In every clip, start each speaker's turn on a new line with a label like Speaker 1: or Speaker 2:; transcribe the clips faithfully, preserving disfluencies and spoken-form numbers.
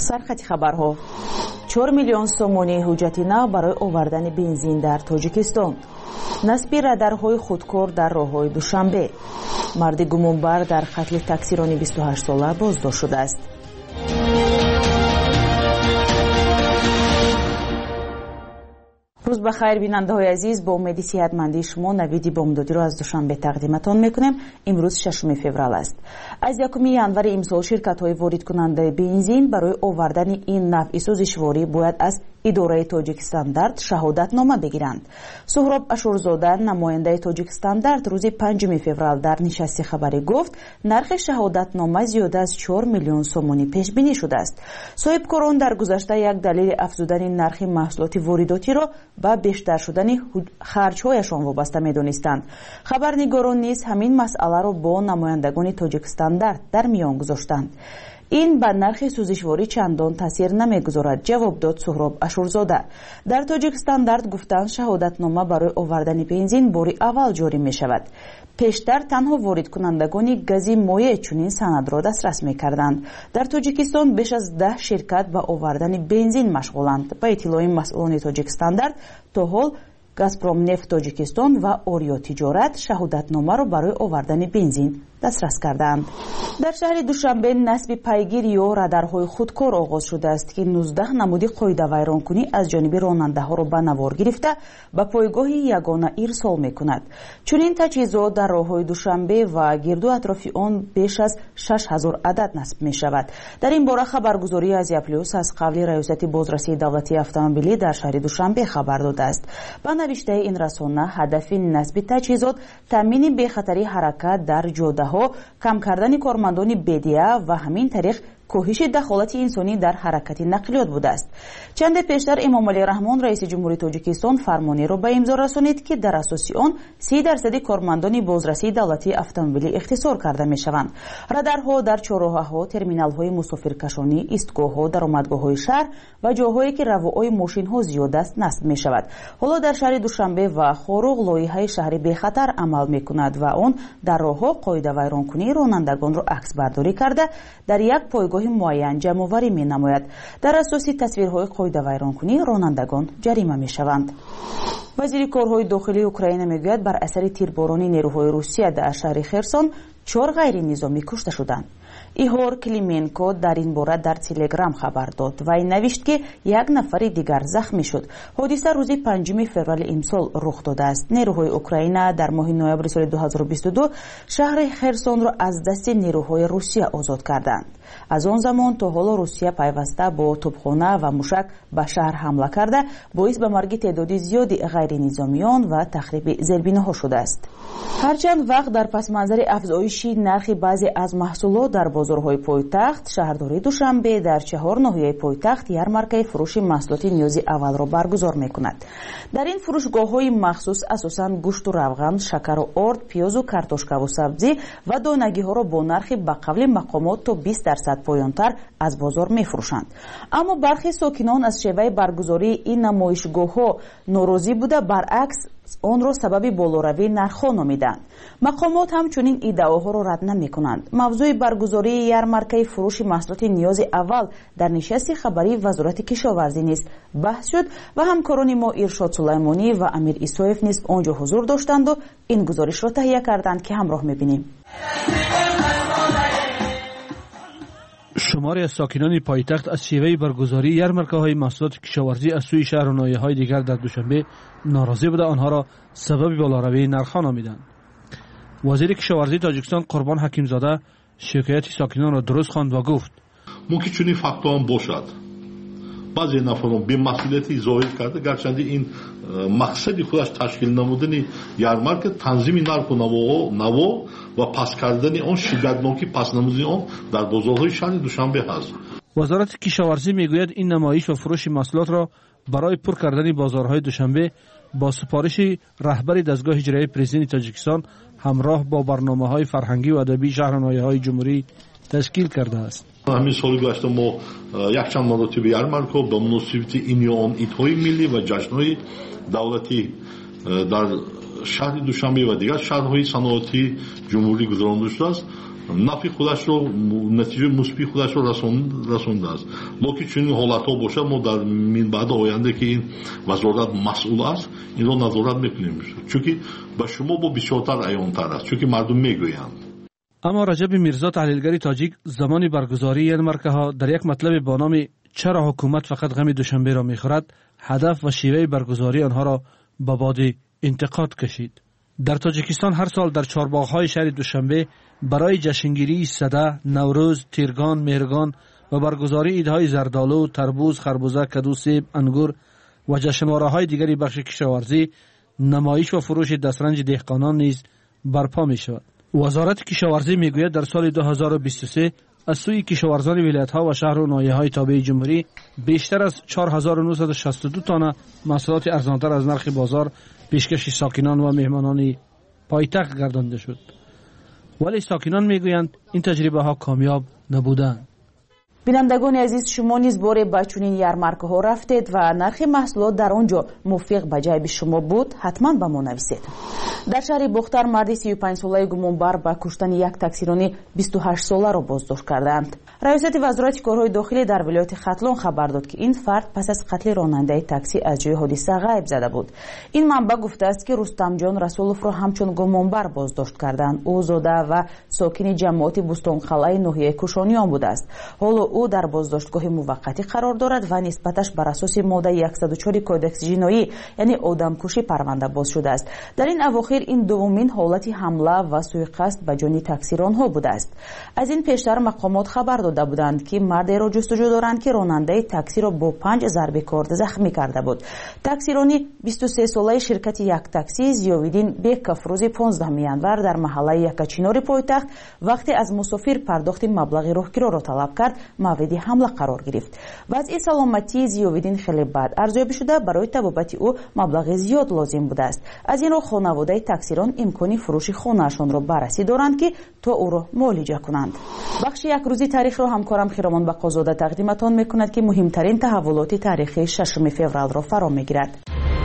Speaker 1: сархати хабарҳо. чор миллион сомонии ҳуҷҷати нав барои овардани бензин дар Тоҷикистон. насби радарҳои худкор дар роҳҳои Душанбе. марди гумонбар дар қатли таксирони бисту ҳашт сола боздошт шудааст. рӯз ба хайр бинандаҳои азиз, бо умеди сеҳатмандии шумо навиди бомдодиро аз Душанбе тақдиматон мекунем. имрӯз шашуми феврал аст. аз якуми январи имсол ширкатҳои воридкунандаи бензин барои овардани ин навъи сӯзишворӣ бояд аз идораи Тоҷикстандарт шаҳодатнома бигиранд. Суҳроб Ашурзода, намояндаи Тоҷикстандарт, рӯзи панҷуми феврал дар нишасти хабарӣ гуфт, нархи шаҳодатнома зиёда аз чор миллион сомонӣ пешбинӣ шудааст. соҳибкорон дар гузашта як далели афзудани нархи маҳсулоти воридотиро ба бештар шудани харҷҳояшон вобаста медонистанд. Хабарнигорон низ ҳамин масъаларо бо намояндагони Тоҷикстандарт дар миён гузоштанд. ин ба нархи сӯзишворӣ чандон таъсир намегузорад, ҷавоб дод Суҳроб Ашурзода. дар Тоҷикстандарт гуфтанд, шаҳодатнома барои овардани бензин бори аввал ҷорӣ мешавад. пештар танҳо воридкунандагони гази моеъ чунин санадро дастрас мекарданд. дар Тоҷикистон беш аз даҳ ширкат ба овардани бензин машғуланд. ба иттилои масъулони Тоҷикстандарт, то ҳол Газпромнефт Тоҷикистон ва Орио Тиҷорат шаҳодатномаро барои овардани бензин дастрас карданд. дар шаҳри Душанбе насби пайгир ё радарҳои худкор оғоз шудааст, ки нуздаҳ намуди қоидавайронкунӣ аз ҷониби ронандаҳоро ба навор гирифта ба пойгоҳи ягона ирсол мекунад. чунин таҷҳизот дар роҳҳои Душанбе ва гирду атрофи он беш аз шаш ҳазор адад насб мешавад. дар ин бора хабаргузории Азия плюс аз қавли раёсати бозрасии давлатии автомобилӣ дар шаҳри Душанбе хабар додааст. ба навиштаи ин расона, ҳадафи насби таҷҳизот таъмини бехатарии ҳаракат дар ҷодаҳо, кам кардани кормандони бедия ва ҳамин тариқ коҳиши дахолати инсонӣ дар ҳаракати нақлиёт будааст. чанде пештар Эмомалӣ Раҳмон, раиси ҷумҳурии Тоҷикистон, фармонеро ба имзо расонид, ки дар асоси он си дарсади кормандони бозрасии давлатии автомобилӣ ихтисор карда мешаванд. радарҳо дар чороҳаҳо, терминалҳои мусофиркашонӣ, истгоҳҳо, даромадгоҳҳои шаҳр ва ҷойҳое ки равои мошинҳо зиёд аст насб мешавад. ҳоло дар шаҳри Душанбе ва Хоруғ лоиҳаи шаҳри бехатар амал мекунад ва он дар роҳҳо қоидавайронкунии ронандагонро аксбардорӣ карда дар як пойгоҳи муайян ҷамъоварӣ менамояд. дар асоси тасвирҳои қоидавайронкунӣ ронандагон ҷарима мешаванд. вазири корҳои дохилии Украина мегӯяд, бар асари тирборони нерӯҳои Русия дар шаҳри Херсон чор ғайринизомӣ кушта шуданд. Игор Клименко дар ин бора дар Телеграм хабар дод. Вай навишт, ки як нафари дигар захмӣ шуд. ҳодиса рӯзи панҷуми феврали имсол рух додааст. нерӯҳои Украина дар моҳи ноябри соли ду ҳазору бисту ду шаҳри Херсонро аз дасти нерӯҳои Русия озод карданд. аз он замон то ҳоло Русия пайваста бо тӯбхона ва мушак ба шаҳр ҳамла карда, боис ба марги теъдоди зиёди ғайринизомиён ва тахриби зербиноҳо шудааст. ҳарчанд вақт дар пасманзари афзоиши нархи баъзе аз маҳсулот дар бозорҳои пойтахт, шаҳрдории Душанбе дар чаҳор ноҳияи пойтахт ярмаркаи фурӯши маҳсулоти ниёзи аввалро баргузор мекунад. дар ин фурӯшгоҳҳои махсус асосан гӯшту равған, шакару орд, пиёзу картошкаву сабзӣ ва донагиҳоро бо нархи ба қавли мақомот то бист дарсад поёнтар аз бозор мефурӯшанд. аммо бархи сокинон аз шеваи баргузории ин намоишгоҳҳо норозӣ буда, баръакс онро сабаби болоравии нархҳо номиданд. мақомот ҳамчунин иддаоҳоро рад намекунанд. мавзӯи баргузории ярмаркаи фурӯши маҳсулоти ниёзи аввал дар нишасти хабарии вазорати кишоварзӣ низ баҳс шуд ва ҳамкорони мо Иршод Сулаймонӣ ва Амир Исоев низ он ҷо ҳузур доштанду ин гузоришро таҳия карданд, ки ҳамроҳ мебинем.
Speaker 2: шумори аз сокинони пойтахт аз шеваи баргузории ярмаркаҳои маҳсулоти кишоварзӣ аз сӯи шаҳру ноҳияҳои дигар дар Душанбе норозӣ буда, онҳоро сабаби болоравии нархҳо номиданд. вазири кишоварзии Тоҷикистон Қурбон Ҳакимзода шикояти сокинонро дуруст хонд ва гуфт:
Speaker 3: мумкин чунин фактҳоам бошад. баъзе нафарон бемасъулияти зоҳир карда, гарчанде ин мақсади худаш ташкил намудани ярмарка танзими нарху наво ва пас кардани он, шиддатноки паснамудани он дар бозорҳои шаҳри Душанбе ҳаст.
Speaker 2: вазорати кишоварзӣ мегӯяд, ин намоиш ва фурӯши маҳсулотро барои пур кардани бозорҳои Душанбе бо супориши раҳбари дастгоҳи иҷроии президенти Тоҷикистон ҳамроҳ бо барномаҳои фарҳангӣ ва адабии шаҳру ноҳияҳои ҷумҳурӣ ташкил кардааст.
Speaker 3: ҳамин соли гузашта мо якчанд маротиба ярмарка ба муносибати инъён идҳои миллӣ ва ҷашнҳои давлатӣ дар шаҳри Душанбе ва дигар шаҳрҳои саноати ҷумҳурӣ гузаронида шудааст нафи худашро натиҷаи мусбии худашро расондааст. локи чунин ҳолатҳо бошад, мо дар минбаъди оянда ки ин вазорат масъул аст, инро назорат мекунем, чунки ба шумо бо бисёртар аёнтар аст, чунки мардум мегӯянд.
Speaker 2: اما رجب میرزا تحلیلگری تاجیک زمان برگزاری یارمارکه‌ها در یک مطلب با نام چرا حکومت فقط غم دوشنبه را می‌خورد هدف و شیوه برگزاری آنها را به باد انتقاد کشید. در تاجیکستان هر سال در چهارباغ‌های شهر دوشنبه برای جشنگیری سده، نوروز، تیرگان، مهرگان و برگزاری عیدهای زردآلو، تربوز، خربوزه، کدو، سیب، انگور و جشنواره‌های دیگری بخش کشاورزی، نمایش و فروش دسترنج دهقانان نیز برپا می‌شود. وزارت کشاورزی میگوید در سال دو هزار و بیست و سه از سوی کشاورزان ولایت‌ها و شهر و ناحیه‌های تابع جمهوری بیشتر از چهار هزار و نهصد و شصت و دو تن محصولات ارزان‌تر از نرخ بازار پیشکش ساکنان و مهمانان پایتخت گردانده شد. ولی ساکنان میگویند این تجربه ها کامیاب نبودند.
Speaker 1: بینندگان عزیز، شما نیز باره به چنین یارمارکه‌ها رفتید و نرخ محصولات در آنجا موافق به جیب شما بود؟ حتما به ما نویسید. در شهر بختر مرد سی و پنج ساله گمانبر به کشتن یک تاکسیرانی بیست و هشت ساله را بازداشت کردند. رئیست وزارت کارهای داخلی در ولایت ختلان خبر داد که این فرد پس از قتل راننده تاکسی از جای حادثه غیب زده بود. این منبع گفته است که رستم جان رسولوف را همچون گمانبر بازداشت کردند. او زاده و ساکن جماعت بوستانخلای ناحیه کوشانیان بوده است. حالا او در بازداشتگاه موقتی قرار دارد و نسبتش بر اساس ماده صد و چهار کودکس جنایی یعنی آدمکشی پرونده باز شده است. در این اواخر این دومین حالت حمله و سوءقصد به جان تاکسیران ها بوده است. از این پیشتر مقامات خبر داده بودند که مردی را جستجو دارند که راننده تاکسی را با پنج ضربه کارد زخمی کرده بود. تاکسیرانی بیست و سه ساله شرکت یک تاکسی زیاویدین بیکف روز پانزدهم ینور در محله یکچینار پایتخت وقتی از مسافر پرداخت مبلغ راهگیرا را طلب کرد مورد حمله قرار گرفت. وضع سلامتی زیاویدین خیلی بد ارزیابی شده، برای طبابت او مبلغ زیاد لازم بوده است. از این رو خانواده تاکسیران امکانی فروش خانه‌شان را بررسی دارند که تا او را معالجه کنند. بخش یک روزی تاریخ را همکارم خیرامان بقازاده تقدیمتان میکند که مهمترین تحولات تاریخی ششم فوریه را فرا میگیرد.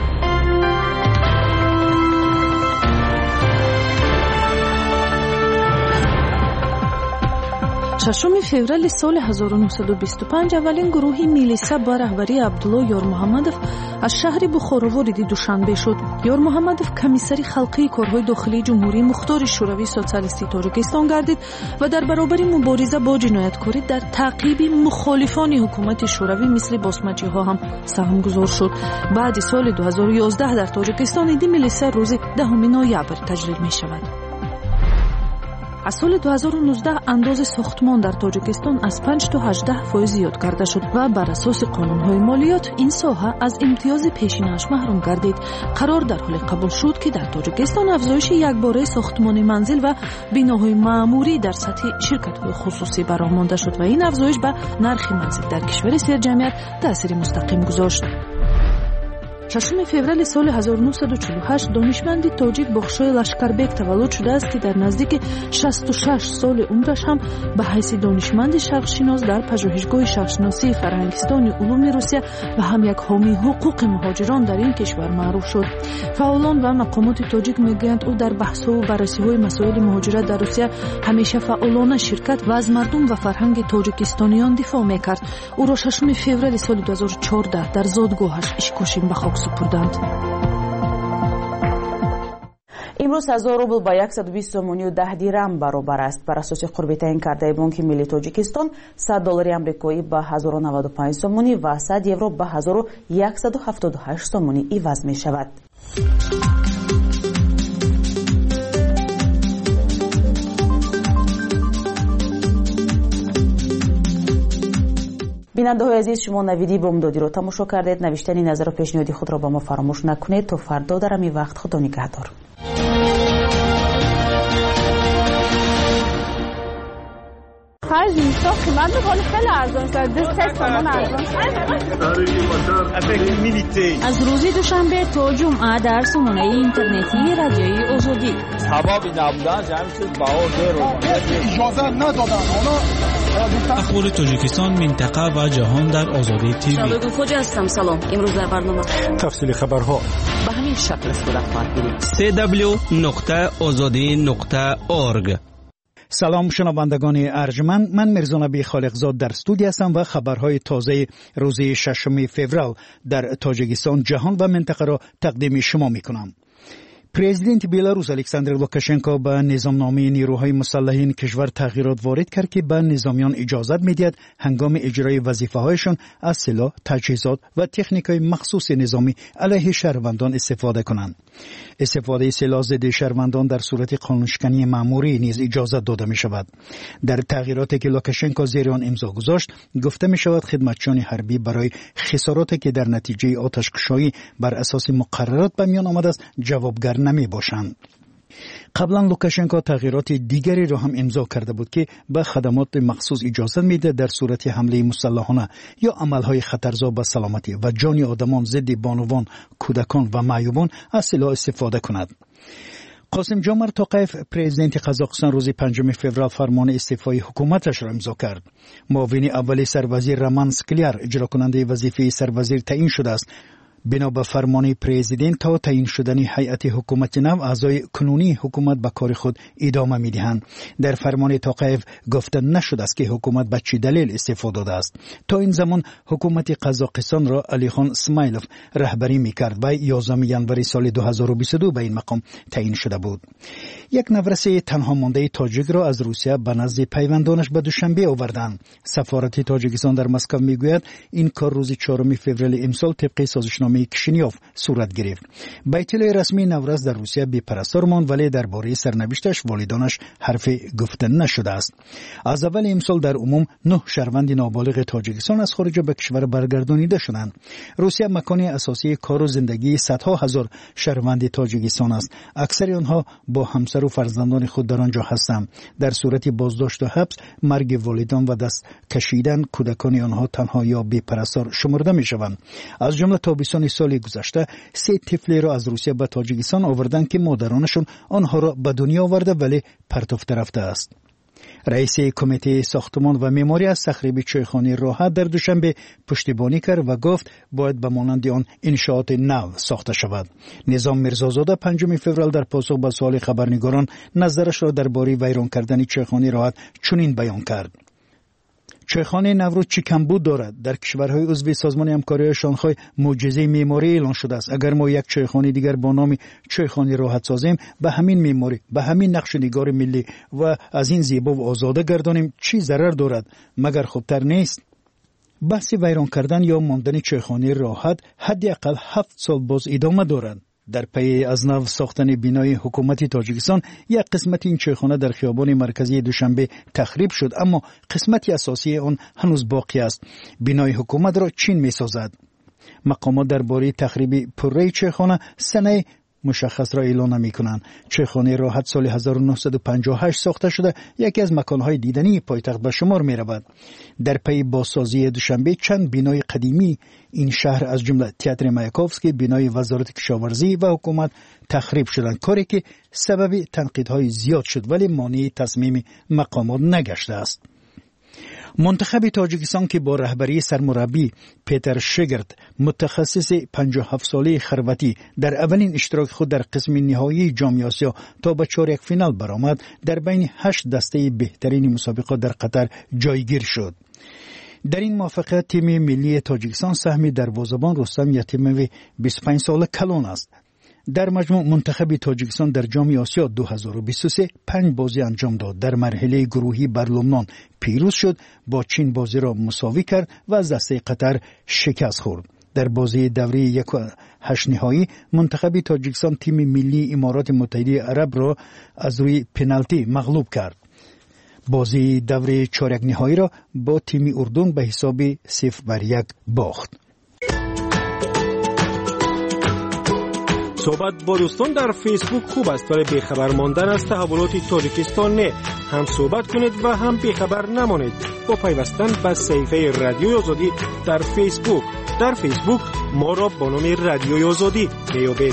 Speaker 4: ششم فوریه سال هزار و نهصد و بیست و پنج اولین گروه میلیسا با رهبری عبدالله یار محمدов از شهر بخارا وارد دوشنبه شد. یار محمدов کمیسر خلقی کارهای داخلی جمهوری مختار شوروی سوسیالیستی تاجیکستان گردید و در برابر مبارزه با جنایتکاری در تعقیب مخالفان حکومت شوروی مثل باسمچی‌ها هم سهم گذار شد. بعد سال دو هزار و یازده در تاجیکستان عید میلیسا روز دهم نوامبر تجلیل می شود. از سال دو هزار و نوزده انداز ساختمان در تاجیکستان از پنج تا هجده فایز زیاد کرده شد و بر اساس قانون‌های مالیات این ساحه از امتیاز پیشینه‌اش محروم گردید. قرار در حال قبول شد که در تاجیکستان افزایش یکباره ساختمان منزل و بناهای معموری در سطح شرکت‌های خصوصی برآمده شد و این افزایش به نرخ منزل در کشور سرجمعیت تأثیر مستقیم گذاشت. ششم فوریه سال هزار و نهصد و چهل و هشت دانشمند تاجیک بخشای لشکربک تولد شده است که در نزدیک شصت و شش سال عمرش هم به حیث دانشمند شرقشناس در پژوهشگاه شرقشناسی فرهنگستان علوم روسیه و هم یک حامی حقوق مهاجران در این کشور معروف شد. فعالان و مقامات تاجیک میگویند او در بحث‌ها و بررسی‌های مسائل مهاجرت در روسیه همیشه فعالانه شرکت و از مردم و فرهنگ تاجیکستانیان دفاع میکرد. او را ششم فوریه سال دو هزار و چهارده در زادگاهش اشکاشین به خاک سپردند.
Speaker 1: امروز هزار روبل با صد و بیست سومونی و ده دیرم برابر است. بر اساس قربی تعیین کرده بانک ملی تاجیکستان صد دلار آمریکایی با هزار و نود و پنج سومونی و صد یورو با هزار و صد و هفتاد و هشت سومونی عوض می شود. بیننده های عزیز، شما نویدی بامدادی رو تماشا کردید. نوشتن نظر و پیشنهادی خود را با ما فراموش نکنید. تا فردا در همین وقت خدا نگهدار.
Speaker 5: خرج میسا قیمت بخوری خیلی ارزان شد. سه سامان ارزان شد.
Speaker 6: از روز دوشنبه تا جمعه در سامانه اینترنتی رادیوی آزادی
Speaker 7: سبابی نبودن جمعی شد با آزه رو
Speaker 8: اجازه ندادن.
Speaker 9: اخبار تاجیکستان، منطقه و جهان در آزادی تیوی.
Speaker 10: شاگرد خوجا هستم. سلام. امروز در برنامه
Speaker 8: تفصیل خبرها
Speaker 10: به همین شکل است. خود خواهد بینید.
Speaker 11: سی دبلیو نقطه آزادی نقطه اورگ. سلام شنوندگان ارجمند، من میرزا نبی خالقزاد در استودیو هستم و خبرهای تازه روز ششم فوریه در تاجیکستان، جهان و منطقه را تقدیم شما میکنم. پرزیدنت بیلاروس الکساندر لوکاشنکو به نظامنامه نیروهای مسلحین کشور تغییرات وارد کرد که به نظامیان اجازه میدهد هنگام اجرای وظیفه‌هایشان از سلاح، تجهیزات و تکنیک‌های مخصوص نظامی علیه شهروندان استفاده کنند. استفاده سلاح ضد شهروندان در صورت قانونشکنی مأموری نیز اجازه داده می شود. در تغییراتی که لوکاشنکو زیر آن امضا گذاشت، گفته می شود خدمتچیان حربی برای خساراتی که در نتیجه آتش‌کشی بر اساس مقررات به میان آمده است جوابگر نمی باشند. قبلا لوکاشنکو تغییرات دیگری را هم امضا کرده بود که به خدمات مخصوص اجازه میده در صورت حمله مسلحانه یا عملهای خطرزا به سلامتی و جان آدمان ضد بانوان، کودکان و معیوبان از سلاح استفاده کند. قاسم جمعت توقیف پرزیدنت قزاقستان روز پنجم فوریه فرمان استعفای حکومتش را امضا کرد. معاون اول سروزیر رمان سکلیر اجرا کننده وظیفه سروزیر تعیین شده است. بنا به فرمان پرزیدنت تا تعیین شدن هیئت حکومت نو، اعضای کنونی حکومت به کار خود ادامه میدهند. در فرمان توقیف گفته نشده است که حکومت به چه دلیل استعفا داده است. تا این زمان حکومت قزاقستان را علیخان اسماعیلوف رهبری میکرد و یازدهم ژانویه سال دو هزار و بیست و دو به این مقام تعیین شده بود. یک نفرسته تنها مانده تاجیک را از روسیه به نزد پیوندانش به دوشنبه آوردند. سفارت تاجیکستان در مسکو میگوید این کار روز چهارم فوریه امسال طبق سازشنامه کشینیوف صورت گرفت. به اطلاع رسمی نوروز در روسیه بی پرستار ماند، ولی درباره سرنوشتش والدانش حرف گفته نشده است. از اول امسال در عموم نه شهروند نابالغ تاجیکستان از خارج به کشور برگردانیده شدند. روسیه مکان اساسی کار و زندگی صدها هزار شهروند تاجیکستان است. اکثر آنها با همسر و فرزندان خود در آنجا هستند. در صورت بازداشت و حبس، مرگ والدان و دست کشیدن کودکان آنها تنها یا بی پرستار شمرده می شوند. از جمله تابستان سال گذشته سه طفل را از روسیه به تاجیکستان آوردند که مادرانشون آنها را به دنیا آورده ولی پرتافته رفته است. رئیس کمیته ساختمان و معماری از تخریب چایخانه راحت در دوشنبه پشتیبانی کرد و گفت باید به مانند آن انشاءات نو ساخته شود. نظام میرزازاده پنجم فوریه در پاسخ به سوال خبرنگاران نظرش را درباره ویران کردن چایخانه راحت چنین بیان کرد: چایخانه نوروز چی کمبود دارد؟ در کشورهای عضو سازمان همکاری شانگهای معجزه معماری اعلان شده است. اگر ما یک چایخانه دیگر با نام چایخانه راحت سازیم، به همین معماری، به همین نقش نگار ملی و از این زیبا و آزاده گردانیم، چی ضرر دارد؟ مگر خوبتر نیست؟ بحث ویران کردن یا ماندن چایخانه راحت حداقل هفت سال باز ادامه دارد. در پی از نو ساختن بینای حکومت تاجیکستان، یک قسمت این چایخانه در خیابان مرکزی دوشنبه تخریب شد، اما قسمتی اساسی آن هنوز باقی است. بینای حکومت را چین می سازد. مقامات درباره تخریب پره چایخانه سنه مشخص را اعلان نمی کنند. چایخانه راحت سال هزار و نهصد و پنجاه و هشت ساخته شده، یکی از مکانهای دیدنی پایتخت به شمار می رود. در پی بازسازی دوشنبه چند بینای قدیمی این شهر از جمله تئاتر مایاکوفسکی، بینای وزارت کشاورزی و حکومت تخریب شدند، کاری که سبب تنقیدهای زیاد شد ولی مانع تصمیم مقامات نگشته است. منتخب تاجیکستان که با رهبری سرمربی پیتر شگرت متخصص پنجاه و هفت ساله خرواتی در اولین اشتراک خود در قسم نهایی جام آسیا تا به چهارک فینال برآمد، در بین هشت دسته بهترین مسابقات در قطر جایگیر شد. در این موفقیت تیم ملی تاجیکستان سهم دروازه‌بان رستم یتیموی بیست و پنج ساله کلان است. در مجموع منتخب تاجیکستان در جام آسیا دو هزار و بیست و سه پنج بازی انجام داد. در مرحله گروهی بر لبنان پیروز شد، با چین بازی را مساوی کرد و از دسته قطر شکست خورد. در بازی دوره یک و هشت نهایی منتخب تاجیکستان تیم ملی امارات متحده عرب را از روی پنالتی مغلوب کرد. بازی دوره چهارک نهایی را با تیم اردن به حساب صفر بر یک باخت.
Speaker 12: صحبت با دوستان در فیسبوک خوب است، ولی بیخبر ماندن از تحولات تاجیکستان نه. هم صحبت کنید و هم بیخبر نمانید با پیوستن به صفحه رادیوی آزادی در فیسبوک. در فیسبوک ما را با نام رادیوی آزادی میابید.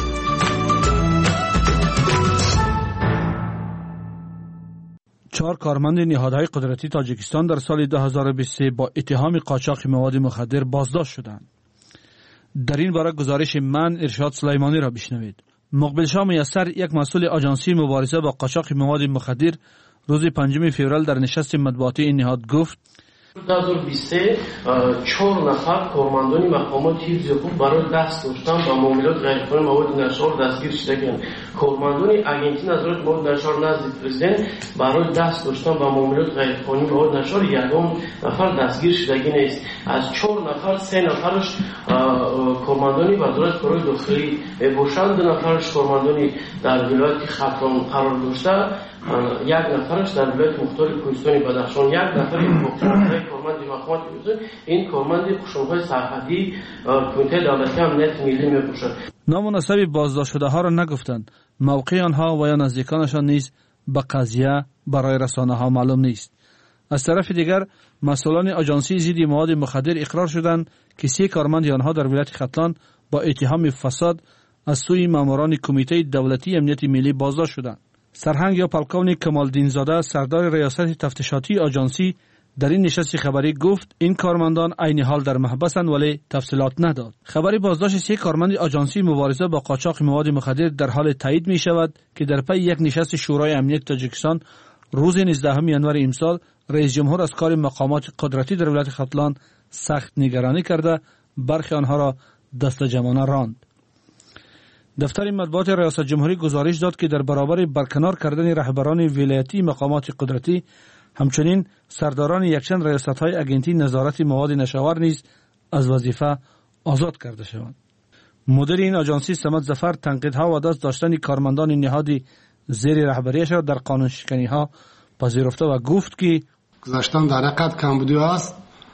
Speaker 2: چهار کارمند نهادهای قدرتی تاجیکستان در سال دو هزار و بیست و سه با اتهام قاچاق مواد مخدر بازداشت شدند. در این باره گزارش من ارشاد سلیمانی را بشنوید. مقبل شاه میسر، یک مسئول آژانسی مبارزه با قاچاق مواد مخدر، روز پنجم فوریه در نشست مطبوعاتی این نهاد گفت
Speaker 13: دو هزار و بیست و سه چهار نفر کارمندان مقامات حفظ حقوق برای دست داشتن با معاملات غیرقانونی مواد نشار دستگیر شدگان. کارمندان اگنتی نظارت مواد نشار نزد پرزیدنت برای دست داشتن با معاملات غیرقانونی مواد نشار یگان نفر دستگیر شدگی نیست. از چهار نفر سه نفرش کارمندانی وزارت کارهای داخلی باشند، دو نفرش کارمندانی در ولایت خطران قرار داشته، یک نفرش در ولایت مختار کوهستان بدخشان، یک نفر کارمند مقامات این کارمند قشون‌های سرحدی کمیته دولتی امنیت ملی میباشد.
Speaker 2: نامناسب بازداشت شده ها را نگفتند. موقع آنها و یا نزدیکانشان نیز به قضیه برای رسانه ها معلوم نیست. از طرف دیگر مسئولان آژانسی ضد مواد مخدر اقرار شدند که سه کارمند آنها در ولایت ختلان با اتهام فساد از سوی ماموران کمیته دولتی امنیت ملی بازداشت شدند. سرهنگ یا پلکون کمالدین زاده سردار ریاست تفتیشاتی آژانسی در این نشست خبری گفت این کارمندان عین حال در محبسند ولی تفصیلات نداد. خبری بازداشت سه کارمند آژانسی مبارزه با قاچاق مواد مخدر در حال تایید می شود که در پی یک نشست شورای امنیت تاجیکستان روز نوزدهم ژانویه امسال رئیس جمهور از کار مقامات قدرتی در ولایت ختلان سخت نگرانی کرده برخی آنها را دست جمعانه راند. دفتر مطبوعات ریاست جمهوری گزارش داد که در برابر برکنار کردن رهبران ولایتی مقامات قدرتی همچنین سرداران یکچند ریاست‌های اگنتی نظارت مواد نشاور نیز از وظیفه آزاد کرده شوند. مدیر این آژانسی صمد ظفر تنقیدها و دست داشتن کارمندان نهادی زیر رهبریش را در قانون شکنی‌ها پذیرفته و گفت که
Speaker 14: گذشتن در حقیقت کمبودی است.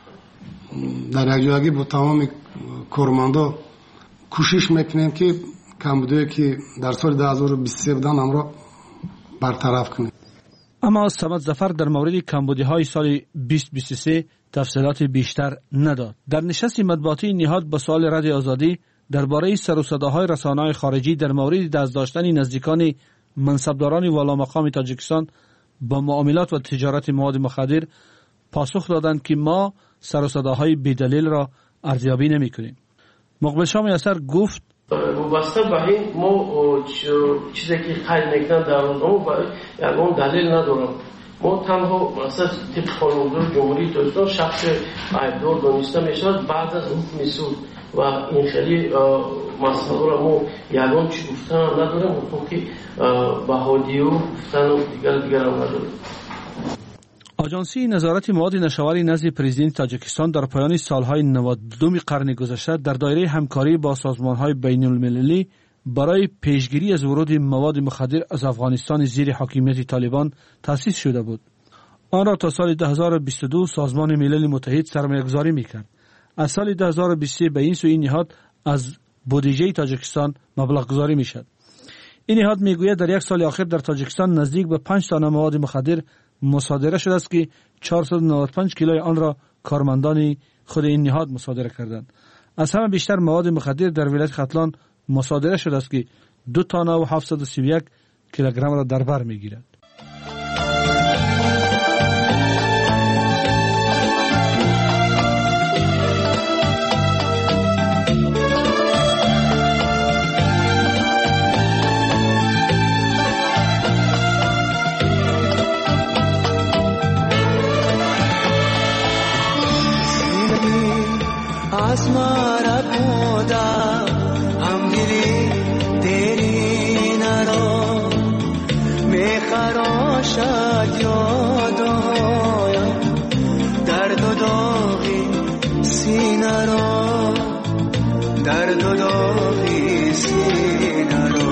Speaker 14: در یکجایی با تمام کارمندا کوشش میکنیم که کمبودی که در سال دو هزار و بیست و سه بودن هم را برطرف کنیم.
Speaker 2: اما صمد ظفر در مورد کمبودی های سال بیست بیست و سه تفصیلات بیشتر نداد. در نشست مطبوعاتی نهاد به سوال رادیو آزادی درباره سر و صداهای رسانه‌های خارجی در مورد دزداشتن نزدیکان منصبداران والا مقام تاجیکستان با معاملات و تجارت مواد مخدر پاسخ دادند که ما سر و صداهای بی‌دلیل را ارزیابی نمی‌کنیم. مقبل شاه میسر گفت
Speaker 13: وابسته به این ما چیزی که قید میکنن در روزنامه و یگان دلیل ندارم. ما تنها مثلا طبق قانون جمهوری تاجیکستان شخص عیبدار دانسته میشود بعد از حکم سود و این خیلی مسئله را ما یگان چی گفتن ندارم و که بهادی و گفتن و دیگر دیگر هم ندارم.
Speaker 2: آژانسی نظارت مواد نشاوری نزد پرزیدنت تاجیکستان در پایان سالهای نود و دو قرن گذشته در دایره همکاری با سازمان‌های بین‌المللی برای پیشگیری از ورود مواد مخدر از افغانستان زیر حاکمیت طالبان تأسیس شده بود. آن را تا سال دو هزار و بیست و دو سازمان ملل متحد سرمایه‌گذاری می‌کرد. از سال دو هزار و بیست و سه به این سو این نهاد از بودجه تاجیکستان مبلغ گذاری می‌شد. این نهاد میگوید در یک سال اخیر در تاجیکستان نزدیک به پنج تن مواد مخدر مصادره شده است که چهارصد و نود و پنج کیلوی آن را کارمندان خود این نهاد مصادره کردند. از همه بیشتر مواد مخدر در ولایت ختلان مصادره شده است که دو تانه و هفتصد و سی و یک کیلوگرم را در بر میگیرد.
Speaker 15: आसमां खुदा हम गिरी तेरी नरो मैं खरोशा जोदो दर्द दोगी सीनरो दर्द दोगी सीनरो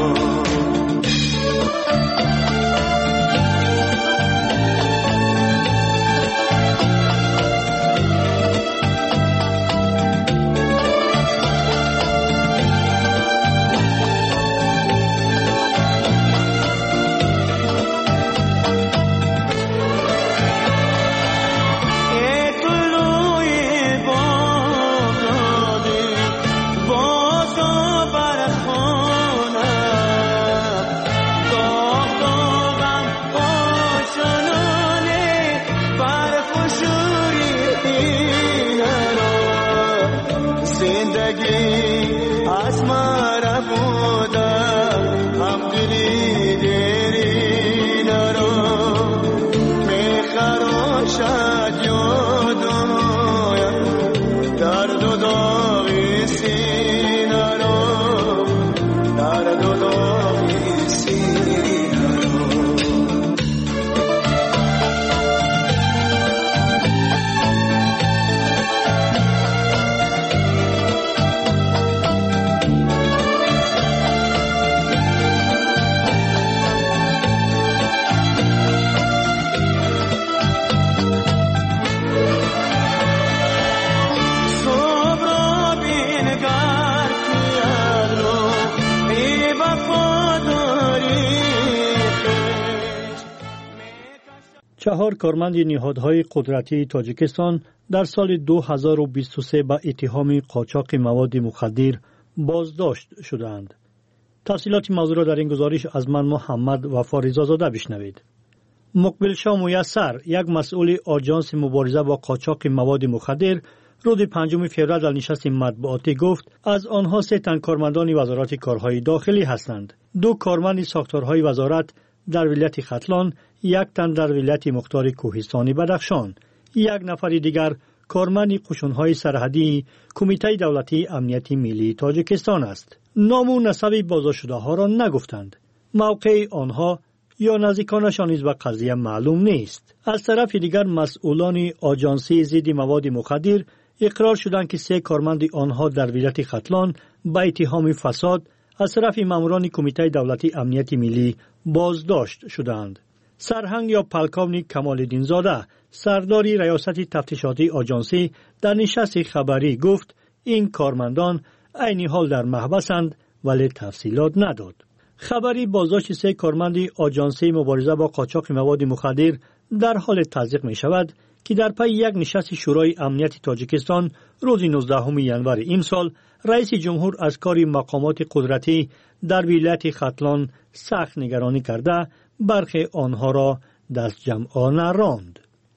Speaker 16: چهار کارمند نهادهای قدرتی تاجیکستان در سال دو هزار و بیست و سه با اتهام قاچاق مواد مخدر بازداشت شدند. تفصیلات موضوع را در این گزارش از من محمد وفا رضازاده بشنوید. مقبل شاه میسر، یک مسئول آژانس مبارزه با قاچاق مواد مخدر، روز پنجم فوریه در نشست مطبوعاتی گفت از آنها سه تن کارمندان وزارت کارهای داخلی هستند. دو کارمند ساختارهای وزارت در ولایت ختلان، یک تن در ولایت مختار کوهستانی بدخشان، یک نفر دیگر کارمند قشون‌های سرحدی کمیته دولتی امنیت ملی تاجیکستان است. نام و نسب بازداشت شده‌ها را نگفتند. موقع آنها یا نزدیکانشان نیز به قضیه معلوم نیست. از طرف دیگر مسئولان آژانسی ضد مواد مخدر اقرار شدند که سه کارمند آنها در ولایت ختلان به اتهام فساد از طرف ماموران کمیته دولتی امنیت ملی بازداشت شدند. سرهنگ یا پلکاونی کمال‌الدین زاده، سرداری ریاست تفتیشاتی آژانسی، در نشست خبری گفت این کارمندان عین حال در محبسند ولی تفصیلات نداد. خبری بازداشت سه کارمند آژانسی مبارزه با قاچاق مواد مخدر در حال تصدیق می شود که در پی یک نشست شورای امنیت تاجیکستان روز نوزدهم ژانویه این سال رئیس جمهور از کار مقامات قدرتی در ولایت ختلان سخت نگرانی کرده برخی آنها را دست جمعانه راند.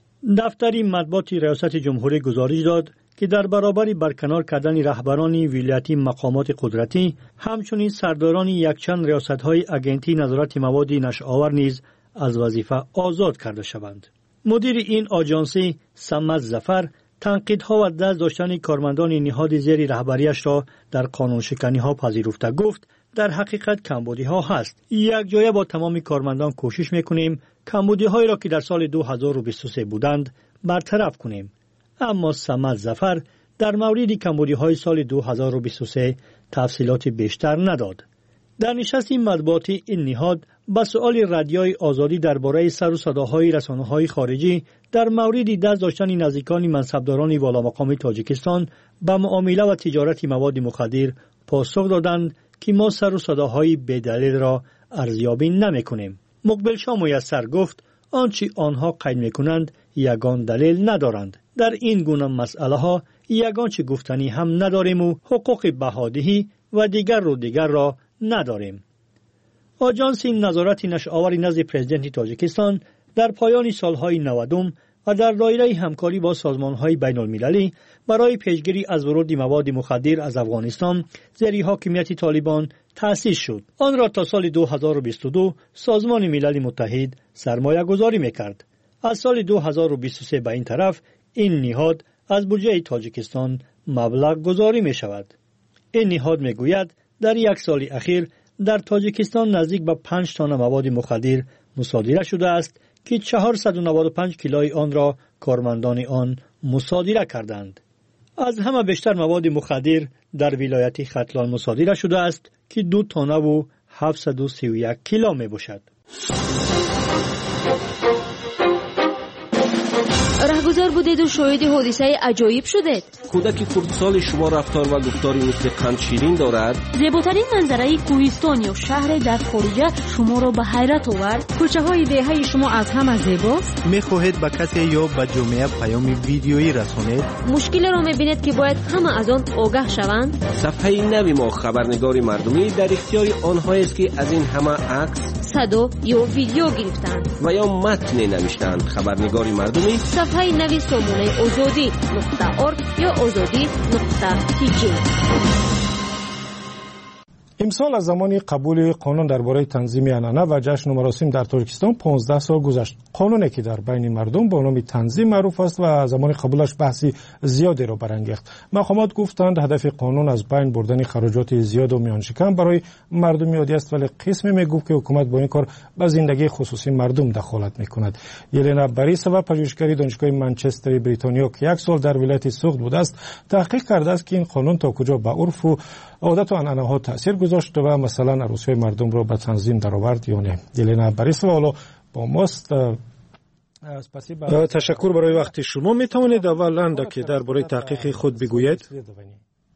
Speaker 16: دفتر مطبوعات ریاست جمهوری گزارش داد که در برابر برکنار کردن رهبران ولایتی مقامات قدرتی همچنین سرداران یکچند ریاست‌های اگنتی نظارت مواد نشآور نیز از وظیفه آزاد کرده شوند. مدیر این آژانسی سمت ظفر تنقیدها و دست داشتن کارمندان نهاد زیر رهبریش را در قانون شکنی ها پذیرفته گفت در حقیقت کمبودی ها هست. یک جایه با تمام کارمندان کوشش میکنیم کمبودی هایی را که در سال دو هزار و بیست و سه بودند برطرف کنیم. اما سمت ظفر در مورد کمبودی های سال دو هزار و بیست و سه تفصیلات بیشتر نداد. در نشست مطبوعاتی این نهاد با سؤال رادیوی آزادی درباره سر و صداهای رسانه‌های خارجی در مورد دست داشتن نزدیکان منصبداران والامقام تاجیکستان به معامله و تجارت مواد مخدر پاسخ دادند که ما سر و صداهای بی‌دلیل را ارزیابی نمی‌کنیم. مقبل شاه میسر گفت آنچه آنها قید می‌کنند یگان دلیل ندارند. در این گونه مسئله ها یگان چه گفتنی هم نداریم و حقوق بهادهی و دیگر رو دیگر را نداریم. آژانس نظارت نشآور نزد پرزیدنت تاجیکستان در پایان سالهای نودم و در دایره همکاری با سازمانهای بین المللی برای پیشگیری از ورود مواد مخدر از افغانستان زیر حاکمیت طالبان تأسیس شد. آن را تا سال دو هزار و بیست و دو سازمان ملل متحد سرمایه گذاری میکرد. از سال دو هزار و بیست و سه به این طرف این نهاد از بودجه تاجیکستان مبلغ گذاری می شود. این نهاد می گوید در یک سال اخیر در تاجیکستان نزدیک به پنج تن مواد مخدر مصادره شده است که چهارصد و نود و پنج کیلوی آن را کارمندان آن مصادره کردند. از همه بیشتر مواد مخدر در ولایت ختلان مصادره شده است که دو تن و هفتصد و سی و یک کیلو می باشد.
Speaker 10: رهگذر بودید و شاهد حادثه عجایب شدید.
Speaker 13: کودک خردسال شما رفتار و گفتاری مثل قند شیرین دارد.
Speaker 6: زیباترین منظره کوهستان یا شهر در خارجه شما را به حیرت آورد.
Speaker 4: کوچه های دهه شما از همه زیباست.
Speaker 17: میخواهید به کسی یا به جامعه پیام ویدیویی رسانید؟
Speaker 10: مشکلی را میبینید که باید همه از آن آگاه شوند.
Speaker 13: صفحه نوی ما خبرنگاری مردمی در اختیار آنهایی است که از این همه عکس،
Speaker 10: صدا یا ویدیو گرفتند
Speaker 13: و یا متن نوشتند. خبرنگاری مردمی
Speaker 10: صفحه نوی سامانه آزادی نقطه ارگ یا آزادی نقطه تی جی.
Speaker 12: امسال از زمان قبول قانون درباره تنظیم عنعنه و جشن و مراسم در ترکستان پانزده سال گذشت. قانونی که در بین مردم با نام تنظیم معروف است و زمان قبولش بحثی زیادی را برانگیخت. مقامات گفتند هدف قانون از بین بردن خراجات زیاد و میانشکم برای مردمیاتی است، ولی قسمی میگفت که حکومت با این کار به زندگی خصوصی مردم دخالت میکند. یلنا باریسووا پژوهشگری دانشگاه منچستر بریتانیا که یک سال در ولایت سوخت بوده است تحقیق کرده است که این قانون تا کجا به عرف و عادت و عنعنه ها تاثیر گذاشت و مثلا عروسی مردم رو به تنظیم درآورد یا نه. یلنا باریسووا حالا با ماست.
Speaker 16: تشکر برای وقت شما. می توانید اولا که درباره تحقیق خود بگویید؟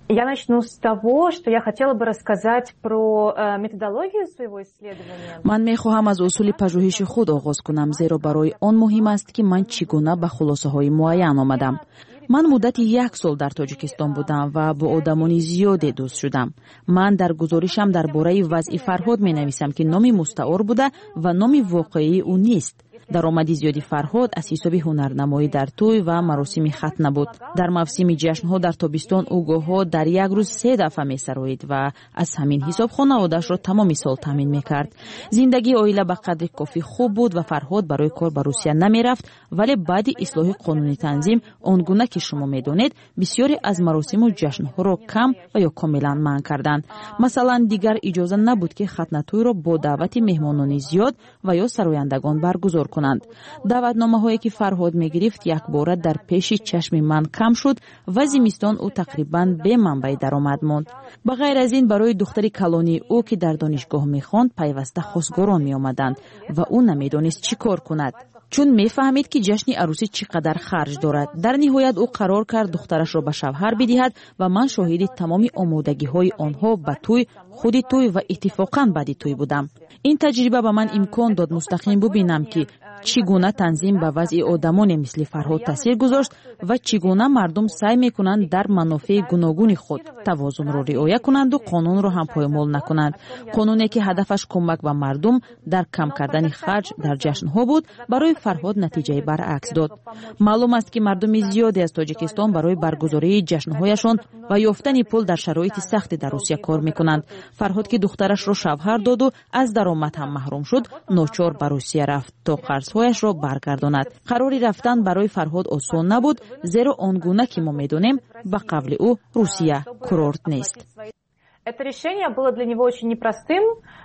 Speaker 18: Я начну с того, что я хотела бы рассказать про методологию своего исследования.
Speaker 1: من میخواهم از اصول پژوهش خود آغاز کنم زیرا برای آن مهم است که من چگونه به خلاصه های معین آمدم. من مدت یک سال در تاجیکستان بودم و با آدمان زیادی دوست شدم. من در گزارشم درباره وضع فرهاد می نویسم که نام مستعار بوده و نام واقعی او نیست. درآمد زیادی فرهاد از حساب هنرنمایی در توی و مراسم ختنه بود. در موسم جشن‌ها در تابستان او گاه‌ها در یک روز سه دفعه می‌سرایید و از همین حساب خانواده‌اش را تمام سال تامین می‌کرد. زندگی عائله به قدر کافی خوب بود و فرهاد برای کار به روسیه نمی‌رفت، ولی بعد اصلاح قانونی تنظیم آنگونه که شما می‌دانید بسیاری از مراسم و جشن‌ها را کم و یا کاملا منع کردند. مثلا دیگر اجازه نبود که ختنه توی را با دعوت مهمانان زیاد و یا سرایندگان برگزار کنند. دعوتنامه‌هایی که فرهاد می‌گرفت یک بار در پیش چشم من کم شد و زمستان او تقریباً به منبع درآمد ماند. به غیر از این برای دختری کلانی او که در دانشگاه می‌خواند پیوسته خواستگاران می‌آمدند و او نمی‌دانست چی کار کند. چون میفهمید که جشن عروسی چقدر خرج دارد. در نهایت او قرار کرد دخترش را به شوهر بدهد و من شاهد تمام آمادگی‌های آنها به توی، خود توی و اتفاقاً بعد توی بودم. این تجربه به من امکان داد مستقیم ببینم که چگونه تنظیم به وضع آدمان مثل فرهاد تاثیر گذاشت و چگونه مردم سعی میکنند در منافع گوناگون خود توازن را رعایت کنند و قانون را هم پایمال نکنند. قانونی که هدفش کمک به مردم در کم کردن خرج در جشن‌ها بود برای فرهاد نتیجه برعکس داد. معلوم است که مردم زیادی از تاجیکستان برای برگزاری جشن‌هایشان و یافتن پول در شرایط سخت در روسیه کار میکنند. فرهاد که دخترش را شوهر داد و از درآمد هم محروم شد، ناچار به روسیه رفت تا قرض‌هایش را برگرداند. قراری رفتن برای فرهاد آسان نبود، زیرا آنگونه که ما می‌دانیم به قبل او روسیه کورورت نیست.
Speaker 18: Это решение было для него очень непростым,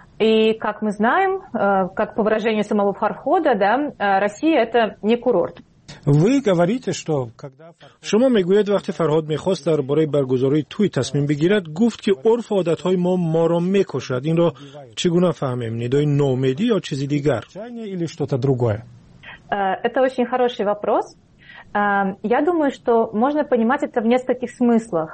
Speaker 18: и, как мы знаем, как по выражению самого Фархода, да, Россия это не курорт.
Speaker 12: شما میگوید وقتی فرهاد میخواست درباره برگزاری توی تصمیم بگیرد گفت که عرف و عادتهای ما ما را میکشد. این را چگونه فهمیم؟ ندای نومیدی یا چیزی دیگر؟
Speaker 18: Это очень хороший вопрос. Я думаю, что можно понимать это в нескольких смыслах.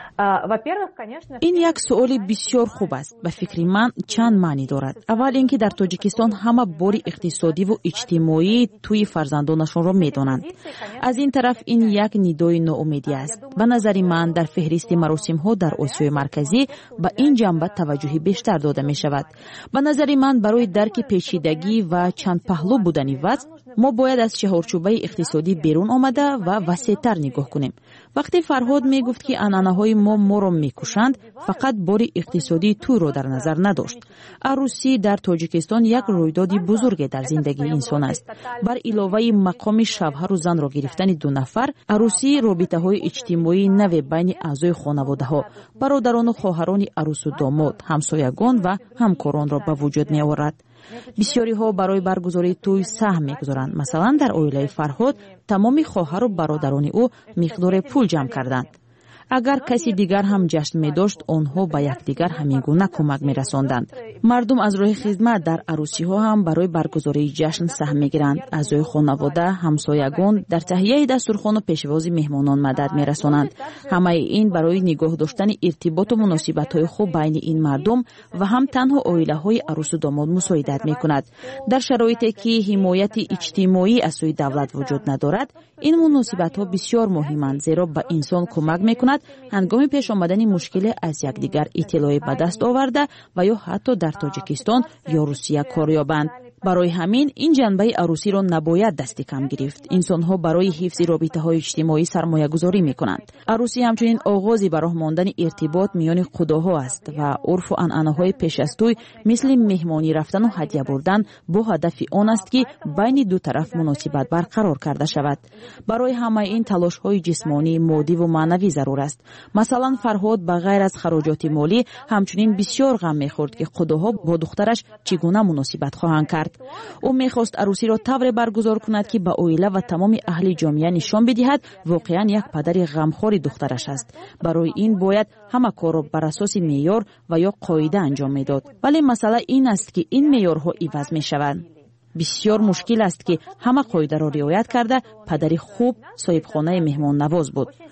Speaker 1: این یک سؤال بسیار خوب است. به فکر من چند معنی دارد. اول اینکه در تاجیکستان همه بار اقتصادی و اجتماعی توی فرزندانشان را میدانند. از این طرف این یک ندای ناامیدی است. به نظر من در فهرست مراسم ها در آسیای مرکزی به این جنبه توجه بیشتر داده می شود. به نظر من برای درک پیچیدگی و چند پهلو بودن وضع ما باید از چهارچوبه اقتصادی بیرون آمده و وسیع‌تر نگاه کنیم. وقتی فرهاد می گفت که عنعنه‌های ما ما را میکشند، فقط بار اقتصادی توی را در نظر نداشت. عروسی در تاجیکستان یک رویداد بزرگ در زندگی انسان است. بر علاوه مقام شوهر و زن را گرفتن دو نفر، عروسی رابطه‌های اجتماعی نو بین اعضای خانواده‌ها، برادران و خواهران عروس و داماد، همسایگان و همکاران را به وجود می‌آورد. بسیاری ها برای برگزاری توی سهم می‌گذارند. مثلا در عائله فرهاد تمام خواهر و برادران او مقدار پول جمع کردند. اگر کسی دیگر هم جشن می داشت آنها به یکدیگر همینگونه کمک می رساندند. مردم از راه خدمت در عروسی ها هم برای برگزاری جشن سهم می گیرند. اعضای خانواده، همسایگان در تهیه دسترخوان و پیشواز مهمانان مدد می رسانند. همه این برای نگاه داشتن ارتباط و مناسبت های خوب بین این مردم و هم تنها عائله های عروس و داماد مساعدت می کند. در شرایطی که حمایت اجتماعی از سوی دولت وجود ندارد، این مناسبت ها بسیار مهمند، زیرا به انسان کمک می کند هنگام پیش آمدن مشکل از یکدیگر اطلاع به دست آورده و یا حتی در تاجیکستان یا روسیه کار یابند. برای همین این جنبه عروسی را نباید دست کم گرفت. انسان‌ها برای حفظ رابطه‌های اجتماعی سرمایه‌گذاری می‌کنند. عروسی همچنین آغازی به راه ماندن ارتباط میان خداها است و عرف و عنعنه‌های پیش از توی مثل مهمانی رفتن و هدیه بردن با هدف آن است که بین دو طرف مناسبت برقرار کرده شود. برای همه این تلاش‌های جسمانی، مادی و معنوی ضرور است. مثلا فرهاد به غیر از خراجات مالی همچنین بسیار غم می‌خورد که خداها با دخترش چگونه مناسبت خواهند کرد. او میخواست عروسی را طوری برگزار کند که به عائله و تمام اهل جامعه نشان بدهد واقعا یک پدر غمخوار دخترش است. برای این باید همه کار را بر اساس معیار و یا قاعده انجام میداد. ولی مسئله این است که این معیارها عوض میشوند. بسیار مشکل است که همه قاعده را رعایت کرده پدری خوب صاحب خانه مهمان نواز بود.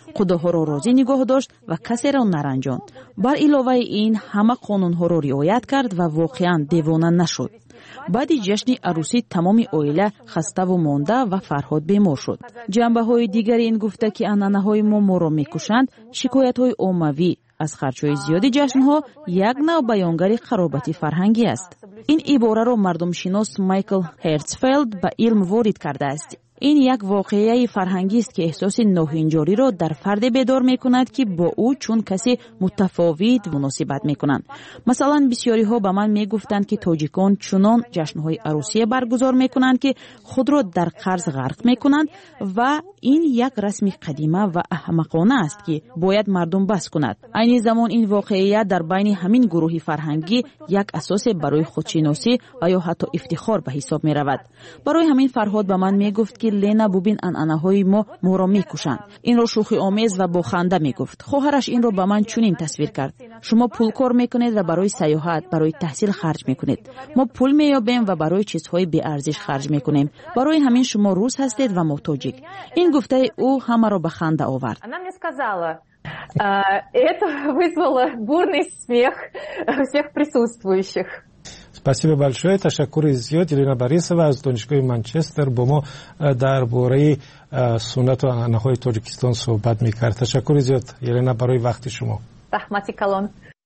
Speaker 1: қудоҳоро розӣ нигоҳ дошт ва касеро наранҷонд. бар иловаи ин ҳама қонунҳоро риоят кард ва воқеан девона нашуд. баъди ҷашни арӯсӣ тамоми оила хаставу монда ва Фарҳод бемор шуд. ҷанбаҳои дигари ин гуфта ки анъанаҳои мо моро мекушанд, шикоятҳои оммавӣ аз харчҳои зиёди ҷашнҳо як навъ баёнгари харобати фарҳангӣ аст. ин ибораро мардумшинос Майкл Херцфелд ба илм ворид кардааст. ин як воқеаи фарҳангист ки эҳсоси ноҳинҷориро дар фарде бедор мекунад ки бо ӯ чун каси мутафовит муносибат мекунанд. масалан бисёриҳо ба ман мегуфтанд ки тоҷикон чунон ҷашнҳои арӯсие баргузор мекунанд ки худро дар қарз ғарқ мекунанд ва ин як расми қадима ва аҳмақона аст ки бояд мардум бас кунад. айни замон ин воқеия дар байни ҳамин гурӯҳи фарҳангӣ як асосе барои худшиносӣ ва ё ҳатто ифтихор ба ҳисоб меравад. барои ҳамин Фарҳод ба ман мегуфт ки Лена бубин анъанаҳои мо моро мекушанд. инро шӯхиомез ва бо ханда мегуфт. хоҳараш инро ба ман чунин тасвир кард: шумо пул кор мекунед ва барои саёҳат, барои таҳсил харҷ мекунед. мо пул меёбем ва барои чизҳои беарзиш харҷ мекунем. барои ҳамин шумо рус ҳастед ва мо тоҷик. ин гуфтаи ӯ ҳамаро ба ханда овард.
Speaker 18: Она мне сказала, это вызвало бурный смех всех присутствующих.
Speaker 12: Спасибо большое. Ташаккури зиёд. Елена Борисова аз донишгоҳи Манчестер бо мо дар бораи суннату анъанаҳои Тоҷикистон суҳбат мекард. Ташаккури зиёд Елена барои вақти шумо.
Speaker 18: Рахмати калон.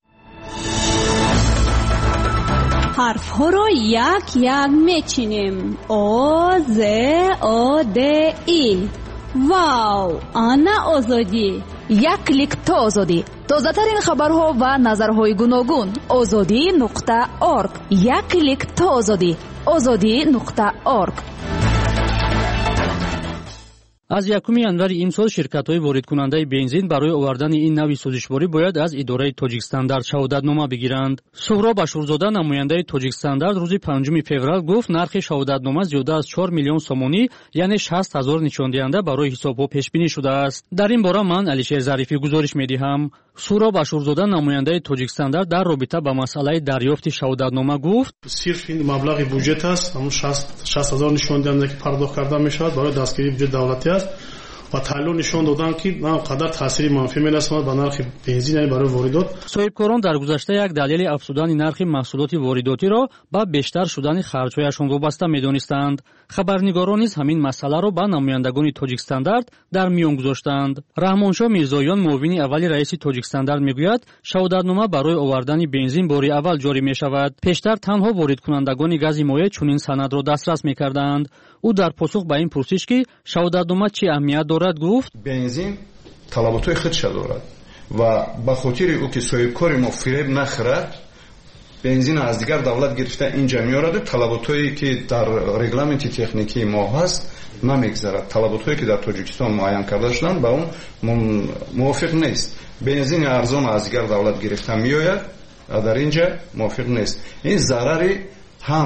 Speaker 6: ҳарфҳоро як як мечинем. О, З, О, Д, И. Вау! Ана озодӣ.
Speaker 4: як клик то озодӣ. тозатарин хабарҳо ва назарҳои гуногун. озодӣ нуқта орг. як клик то озодӣ. озодӣ нуқта орг.
Speaker 2: аз якуми январи имсол ширкатҳои воридкунандаи бензин барои овардани ин навъи сӯзишворӣ бояд аз идораи Тоҷикстандард шаҳодатнома бигиранд. Суҳроб Ашурзода, намояндаи Тоҷикстандард, рӯзи панҷуми феврал гуфт, нархи шаҳодатнома зиёда аз чор миллион сомонӣ, яъне шаст ҳазор нишондиҳанда барои ҳисобҳо пешбинӣ шудааст. дар ин бора ман Алишер Зарифӣ гузориш медиҳам. Суҳроб Ашурзода, намояндаи Тоҷикстандард, дар робита ба масъалаи дарёфти шаҳодатнома гуфт:
Speaker 19: сирф ин маблағи бюджет аст, ҳамун шаст ҳазор нишондиҳанда ки пардохт карда мешавад барои дастгирии бюджет давлатӣ аст ва таҳлил нишон доданд ки на қадар таъсири манфӣ мерасонад ба нархи бензин, яъне барои воридот.
Speaker 2: соҳибкорон дар гузашта як далели афзудани нархи маҳсулоти воридотиро ба бештар шудани харҷҳояшон вобаста медонистанд. хабарнигорон низ ҳамин масъаларо ба намояндагони Тоҷикстандард дар миён гузоштанд. Раҳмоншоҳ Мирзоён, муовини аввали раиси Тоҷикстандард, мегӯяд, шаҳодатнома барои овардани бензин бори аввал ҷорӣ мешавад. пештар танҳо воридкунандагони гази моеъ чунин санадро дастрас мекарданд. ӯ дар посух ба ин пурсиш ки шаҳодатнома чӣ аҳамият дорад гуфт:
Speaker 20: бензин талаботҳои худша дорад ва ба хотири ӯ ки соҳибкори мо фиреб нахӯрад, бензин аз дигар давлат гирифта инҷа меораду талаботҳое ки дар регламенти техникии мо ҳаст намегзарад. талаботҳое ки дар Тоҷикистон муайян карда шуданд ба он мувофиқ нест. бензини арзон аз дигар давлат гирифта меояд, дар инҷа мувофиқ нест. ин зарари ҳам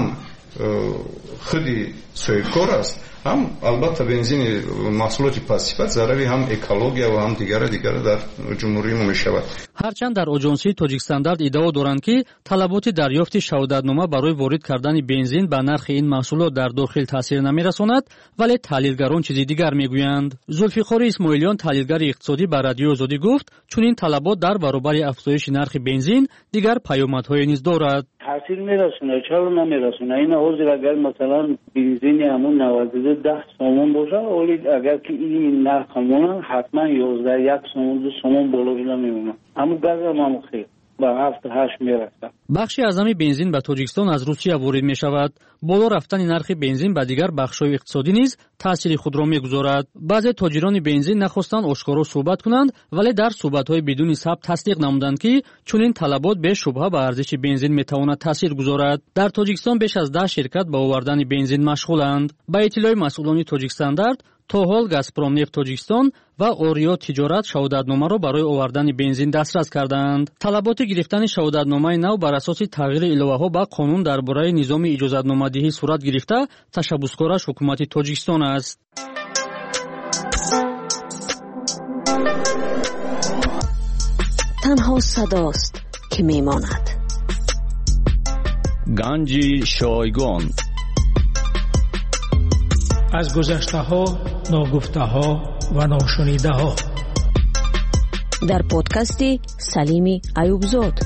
Speaker 20: худи соҳибкор аст, ҳам албатта бензини маҳсулоти пассифат зарари ҳам экология ва ҳам дигара дигара дар ҷумҳурии мо мешавад.
Speaker 2: ҳарчанд дар оҷонсии Тоҷикстандард иддао доранд ки талаботи дарёфти шаҳодатнома барои ворид кардани бензин ба нархи ин маҳсулот дар дохил таъсир намерасонад, вале таҳлилгарон чизи дигар мегӯянд. Зулфиқори Исмоилиён, таҳлилгари иқтисодӣ, ба Радиои Озодӣ гуфт, чунин талабот дар баробари афзоиши нархи бензин дигар паёмадҳое низ дорад.
Speaker 21: таъсир мерасона, чаро намерасона. ин ҳозир агар масалан бензини ҳамун навазида даҳ сомон боша, оли агар ки ин нарх ҳамонан ҳатман ёздаҳ як сомон ду сомон болоида мемонад. ҳамун газам ҳам хел ба ҳафт ҳашт мерасад.
Speaker 2: бахши аъзами бензин ба Тоҷикистон аз Русия ворид мешавад. боло рафтани нархи бензин ба дигар бахшҳои иқтисодӣ низ таъсири худро мегузорад. баъзе тоҷирони бензин нахостанд ошкоро суҳбат кунанд, вале дар суҳбатҳои бидуни сабт тасдиқ намуданд ки чунин талабот бешубҳа ба арзиши бензин метавонад таъсир гузорад. дар Тоҷикистон беш аз даҳ ширкат ба овардани бензин машғуланд. ба иттилои масъулони Тоҷикстандард, то ҳол Газпромнефт Тоҷикистон ва Ориё Тиҷорат шаҳодатномаро барои овардани бензин дастрас карданд. талаботи гирифтани шаҳодатномаи нав бар асоси тағйири иловаҳо ба қонун дар бораи низоми иҷозатномадиҳӣ сурат гирифта, ташаббускораш ҳукумати Тоҷикистон аст.
Speaker 10: танҳо садост ки мемонад.
Speaker 7: ганҷи шойгон.
Speaker 22: از گذشته ها، ناگفته ها و ناشنیده ها.
Speaker 10: در پادکست سلیمی ایوبزاد.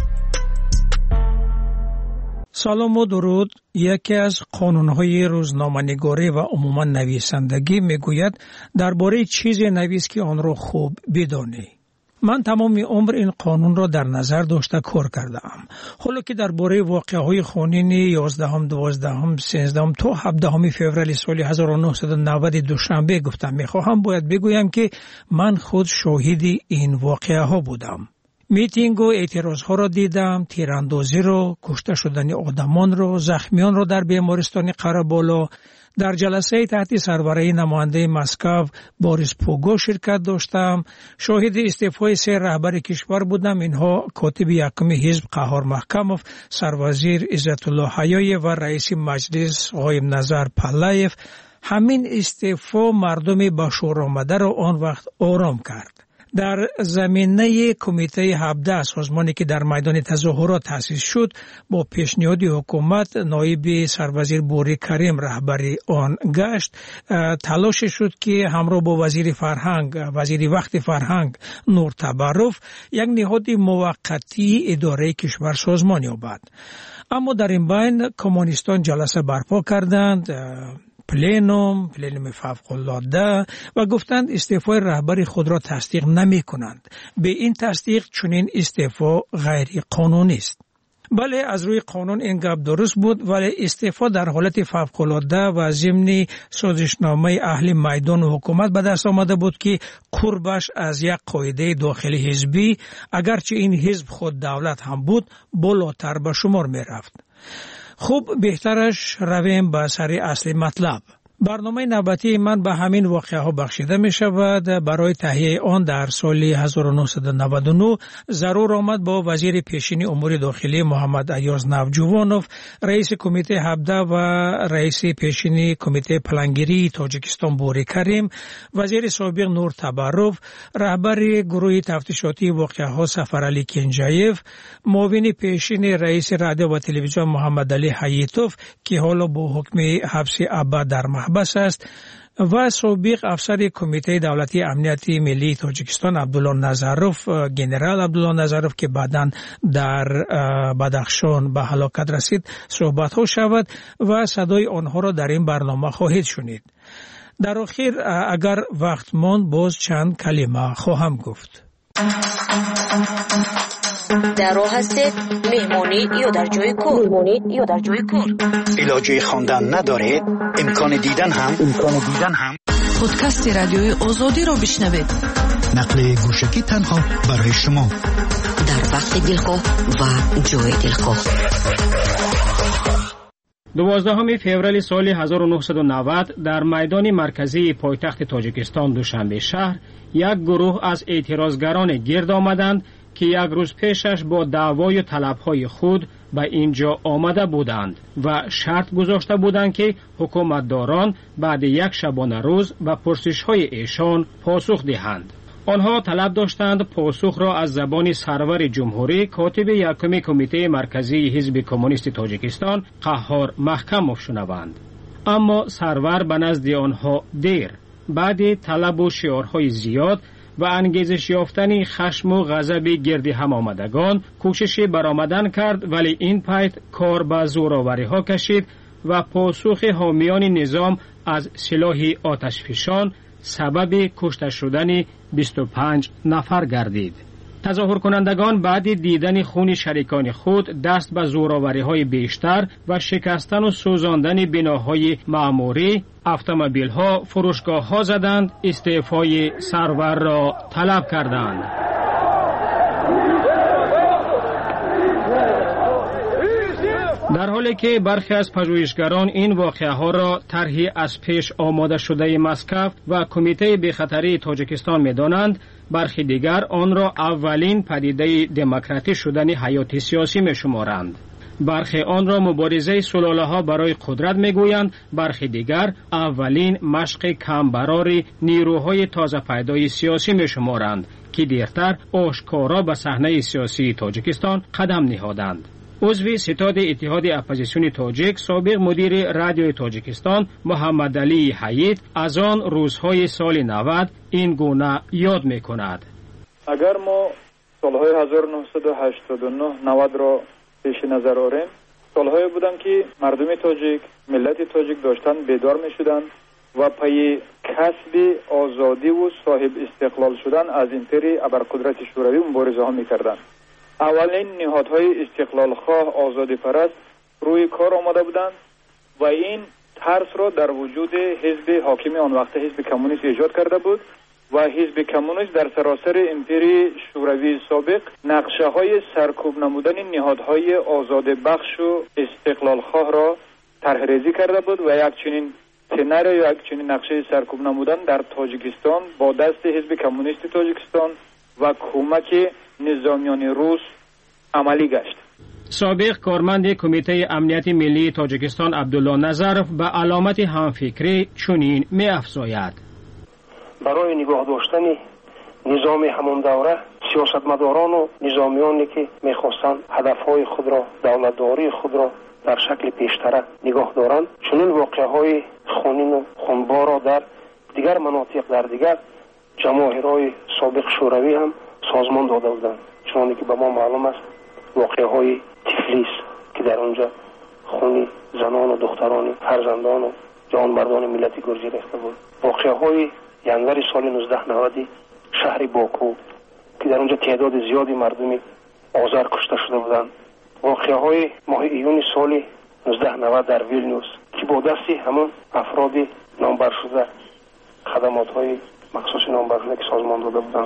Speaker 3: سلام و درود. یکی از قانون‌های روزنامه‌نگاری و عموما نویسندگی میگوید درباره چیزی نویس که آن را خوب بدانی. من تمام عمر این قانون را در نظر داشته کار کردم. حالا که درباره واقعه‌های خونین یازدهم، دوازدهم، سیزدهم تا هفدهم فوریه سال هزار و نهصد و نود دوشنبه گفتم می‌خواهم باید بگویم که من خود شاهد این واقعه‌ها بودم. میتینگ و اعتراضها را دیدم، تیراندازی را، کشته شدن آدمان را، زخمیان را در بیمارستان قره‌بالا. در جلسه تحت سربرای نماینده مسکو باریس پوگو شرکت داشتم. شاهد استعفای سه رهبر کشور بودم. اینها کاتب یکم حزب قهار محکموف، سروزیر عزت الله حیای و رئیس مجلس قایم نظر پهلویف. همین استعفا مردم به شور آمده را آن وقت آرام کرد. در زمینه کمیته هفده سازمانی که در میدان تظاهرات تأسیس شد با پیشنهاد حکومت نایب سروزیر بوری کریم رهبری آن گشت. تلاش شد که همراه با وزیر فرهنگ وزیر وقت فرهنگ نور تبرف یک نهاد موقتی اداره کشور سازمان یابد. اما در این بین کمونیستان جلسه برپا کردند، پلینوم، پلینوم فوق‌العاده، و گفتند استعفای رهبر خود را تصدیق نمی کنند. به این تصدیق چنین استعفا غیر قانونی است. بله، از روی قانون این گپ درست بود، ولی استعفا در حالت فوق‌العاده و ضمن سازشنامه اهل میدان و حکومت به دست آمده بود که قربش از یک قاعده داخلی حزبی، اگرچه این حزب خود دولت هم بود، بالاتر به شمار می رفت. خوب، بهترش رویم به سر اصل مطلب. برنامه نوبتی من به همین واقعه ها بخشیده می شود. برای تهیه آن در سال هزار و نهصد و نود و نه ضرور آمد با وزیر پیشین امور داخلی محمد ایاز نوجوانوف، رئیس کمیته هفده و رئیس پیشین کمیته پلانگیری تاجیکستان بوری کریم، وزیر سابق نور تبرف، رهبر گروه تفتیشاتی واقعه ها سفرعلی کنجایف، معاون پیشین رئیس رادیو و تلویزیون محمد علی حییتوف که حالا با حکم حبس ابد در بس است، و سابق افسر کمیته دولتی امنیت ملی تاجیکستان عبدالله نظروف، گنرال عبدالله نظروف که بعداً در بدخشان به هلاکت رسید صحبت ها شود و صدای آنها را در این برنامه خواهید شنید. در آخر اگر وقت ماند باز چند کلمه خواهم گفت.
Speaker 10: در راه هستید، مهمانی یا در جای کار، مهمانی یا در جای کار.
Speaker 11: علاجه خواندن ندارید، امکان دیدن هم امکان دیدن هم
Speaker 4: پادکست رادیوی آزادی را بشنوید.
Speaker 11: نقل گوشکی تنها برای شما
Speaker 10: در وقت دلخواه و جای دلخواه.
Speaker 12: دوازدهم فوریه سال هزار و نهصد و نود در میدان مرکزی پایتخت تاجیکستان دوشنبه شهر یک گروه از اعتراضگران گرد آمدند که یک روز پیشش با دعوای و طلبهای خود به اینجا آمده بودند و شرط گذاشته بودند که حکومتداران بعد یک شبانه روز به پرسش‌های ایشان پاسخ دهند. آنها طلب داشتند پاسخ را از زبان سرور جمهوری کاتب یکم کمیته مرکزی حزب کمونیست تاجیکستان قهار محکموف شنوند. اما سرور به نزد آنها دیر، بعد طلب و شعارهای زیاد و انگیزش یافتن خشم و غضب گرد هم آمدگان کوشش برآمدن کرد، ولی این پایت کار به زورآوری ها کشید و پاسخ حامیان نظام از سلاح آتشفشان سبب کشته شدن بیست و پنج نفر گردید. تظاهر کنندگان بعد دیدن خون شریکان خود دست به زورآوری های بیشتر و شکستن و سوزاندن بناهای معموری، اتومبیل ها، فروشگاه ها زدند، استعفای سرور را طلب کردند. در حالی که برخی از پژوهشگران این واقعه ها را طرحی از پیش آماده شده مسکو و کمیته بی‌خطری تاجیکستان می‌دانند، برخی دیگر آن را اولین پدیده دموکراتی شدن حیات سیاسی می‌شمارند. برخی آن را مبارزه سلاله‌ها برای قدرت می‌گویند، برخی دیگر اولین مشق کمبرار نیروهای تازه پیدای سیاسی می‌شمارند که دیرتر آشکارا به صحنه سیاسی تاجیکستان قدم نهادند. عضو ستاد اتحاد اپوزیسیون تاجیک، سابق مدیر رادیوی تاجیکستان محمد علی حیید از آن روزهای سال نود این گونه یاد می‌کند.
Speaker 5: اگر ما سالهای هزار و نهصد و هشتاد و نه نود را پیش نظر آوریم، سالهایی بودند که مردم تاجیک، ملت تاجیک داشتن بیدار می شدند و پای کسب آزادی و صاحب استقلال شدن از امپری ابرقدرت شوروی مبارزه ها می کردند. اولین نهادهای استقلال خواه آزادی پرست روی کار آمده بودند و این ترس را در وجود حزب حاکم آن وقت حزب کمونیست ایجاد کرده بود و حزب کمونیست در سراسر امپری شوروی سابق نقشه های سرکوب نمودن نهادهای آزاد بخش و استقلال خواه را طرح ریزی کرده بود و یک چنین سناریو یا یک چنین نقشه سرکوب نمودن در تاجیکستان با دست حزب کمونیست تاجیکستان و کمک نظامیان روس عملی گشت.
Speaker 22: سابق کارمند کمیته امنیت ملی تاجیکستان عبدالله نظرف به علامت همفکری چنین می افزاید:
Speaker 23: برای نگاه داشتن نظام همون دوره سیاستمداران و نظامیانی که میخواستند هدفهای خود را، دولتداری خود را در شکل پیشتر نگاه دارند، چنین واقعهای خونین و خونبار را در دیگر مناطق در دیگر جماهیرهای سابق شوروی هم سازمان داده بودند. چون که به ما معلوم است واقعهای تفلیس که در اونجا خونی زنان و دختران فرزندان و جوانمردان ملت گرجی ریخته بود. واقعهای ینور سال نوزده نود شهر باکو که در اونجا تعداد زیادی مردم آذر کشته شده بودند. واقعهای ماه ایون سال نوزده نود در ویلنیوس که با دستی همون افراد نامبر شده خدمات‌های مخصوص نامبر شده که سازمان داده بودند،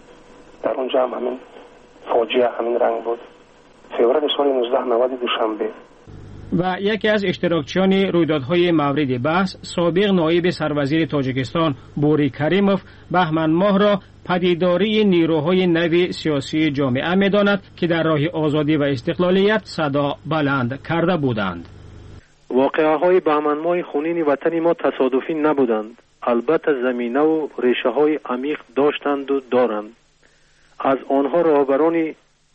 Speaker 23: در اونجا هم همین فاجعه همین رنگ بود. فوریه سال نوزده نود دوشنبه.
Speaker 22: و یکی از اشتراکچیان رویدادهای مورد بحث سابق نایب سروزیر تاجیکستان بوری کریموف بهمن ماه را پدیداری نیروهای نو سیاسی جامعه می‌داند که در راه آزادی و استقلالیت صدا بلند کرده بودند.
Speaker 24: واقعه‌های بهمن ماه خونین وطن ما تصادفی نبودند. البته زمینه و ریشه‌های عمیق داشتند و دارند. از آنها راهبران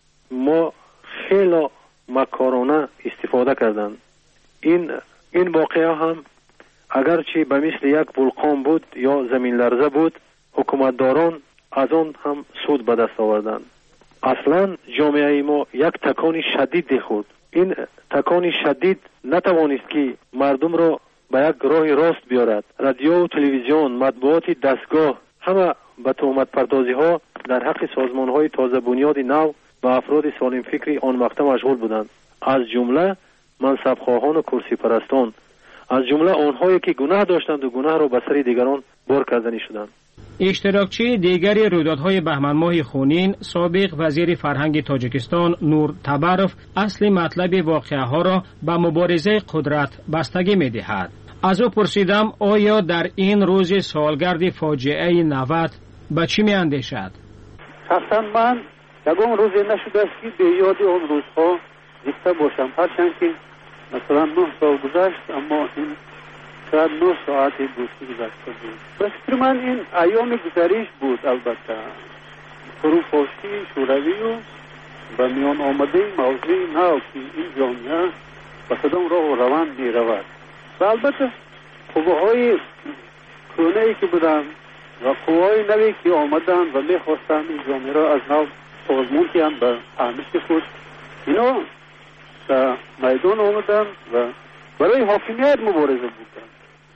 Speaker 24: ما خیلی مکارانه استفاده کردند. این این واقعه هم اگرچه به مثل یک ولکان بود یا زمین لرزه بود، حکومتداران از آن هم سود به دست آوردند. اصلا جامعه ما یک تکان شدید خود. این تکان شدید نتوانست که مردم را به یک راه راست بیارد. رادیو و تلویزیون، مطبوعات دستگاه همه به تهمت پردازی ها در حق سازمان های تازه بنیاد نو و افراد سالم فکری آن وقت مشغول بودند، از جمله منصب خواهان و کرسی پرستان، از جمله آنهایی که گناه داشتند و گناه را به سر دیگران بار کردنی شدند.
Speaker 22: اشتراکچی دیگری رویدادهای بهمن ماه خونین سابق وزیر فرهنگ تاجیکستان نور تبروف اصل مطلب واقعه ها را به مبارزه قدرت بستگی می دهد. از او پرسیدم آیا در این روز سالگرد فاجعه نود به چی می اندیشد؟
Speaker 21: شخصا من یکم روزی نشده است که به یاد اون روزها زنده باشم، هرچند که مثلا نه سال گذشت اما این شاید نه ساعتی بود که گذشته بود. به فکر من این ایام گذریش بود. البته فروپاشی شوروی و به میان آمده موضوع نو که این جامعه به کدام راه و روند می رود و البته قوه‌های کهنه‌ای که بودند و قوه‌های نوی که آمدند و می خواستند این جامعه را از نو سازمان کنند به فهمش خود، اینا در میدان آمدند و برای حاکمیت مبارزه بودند.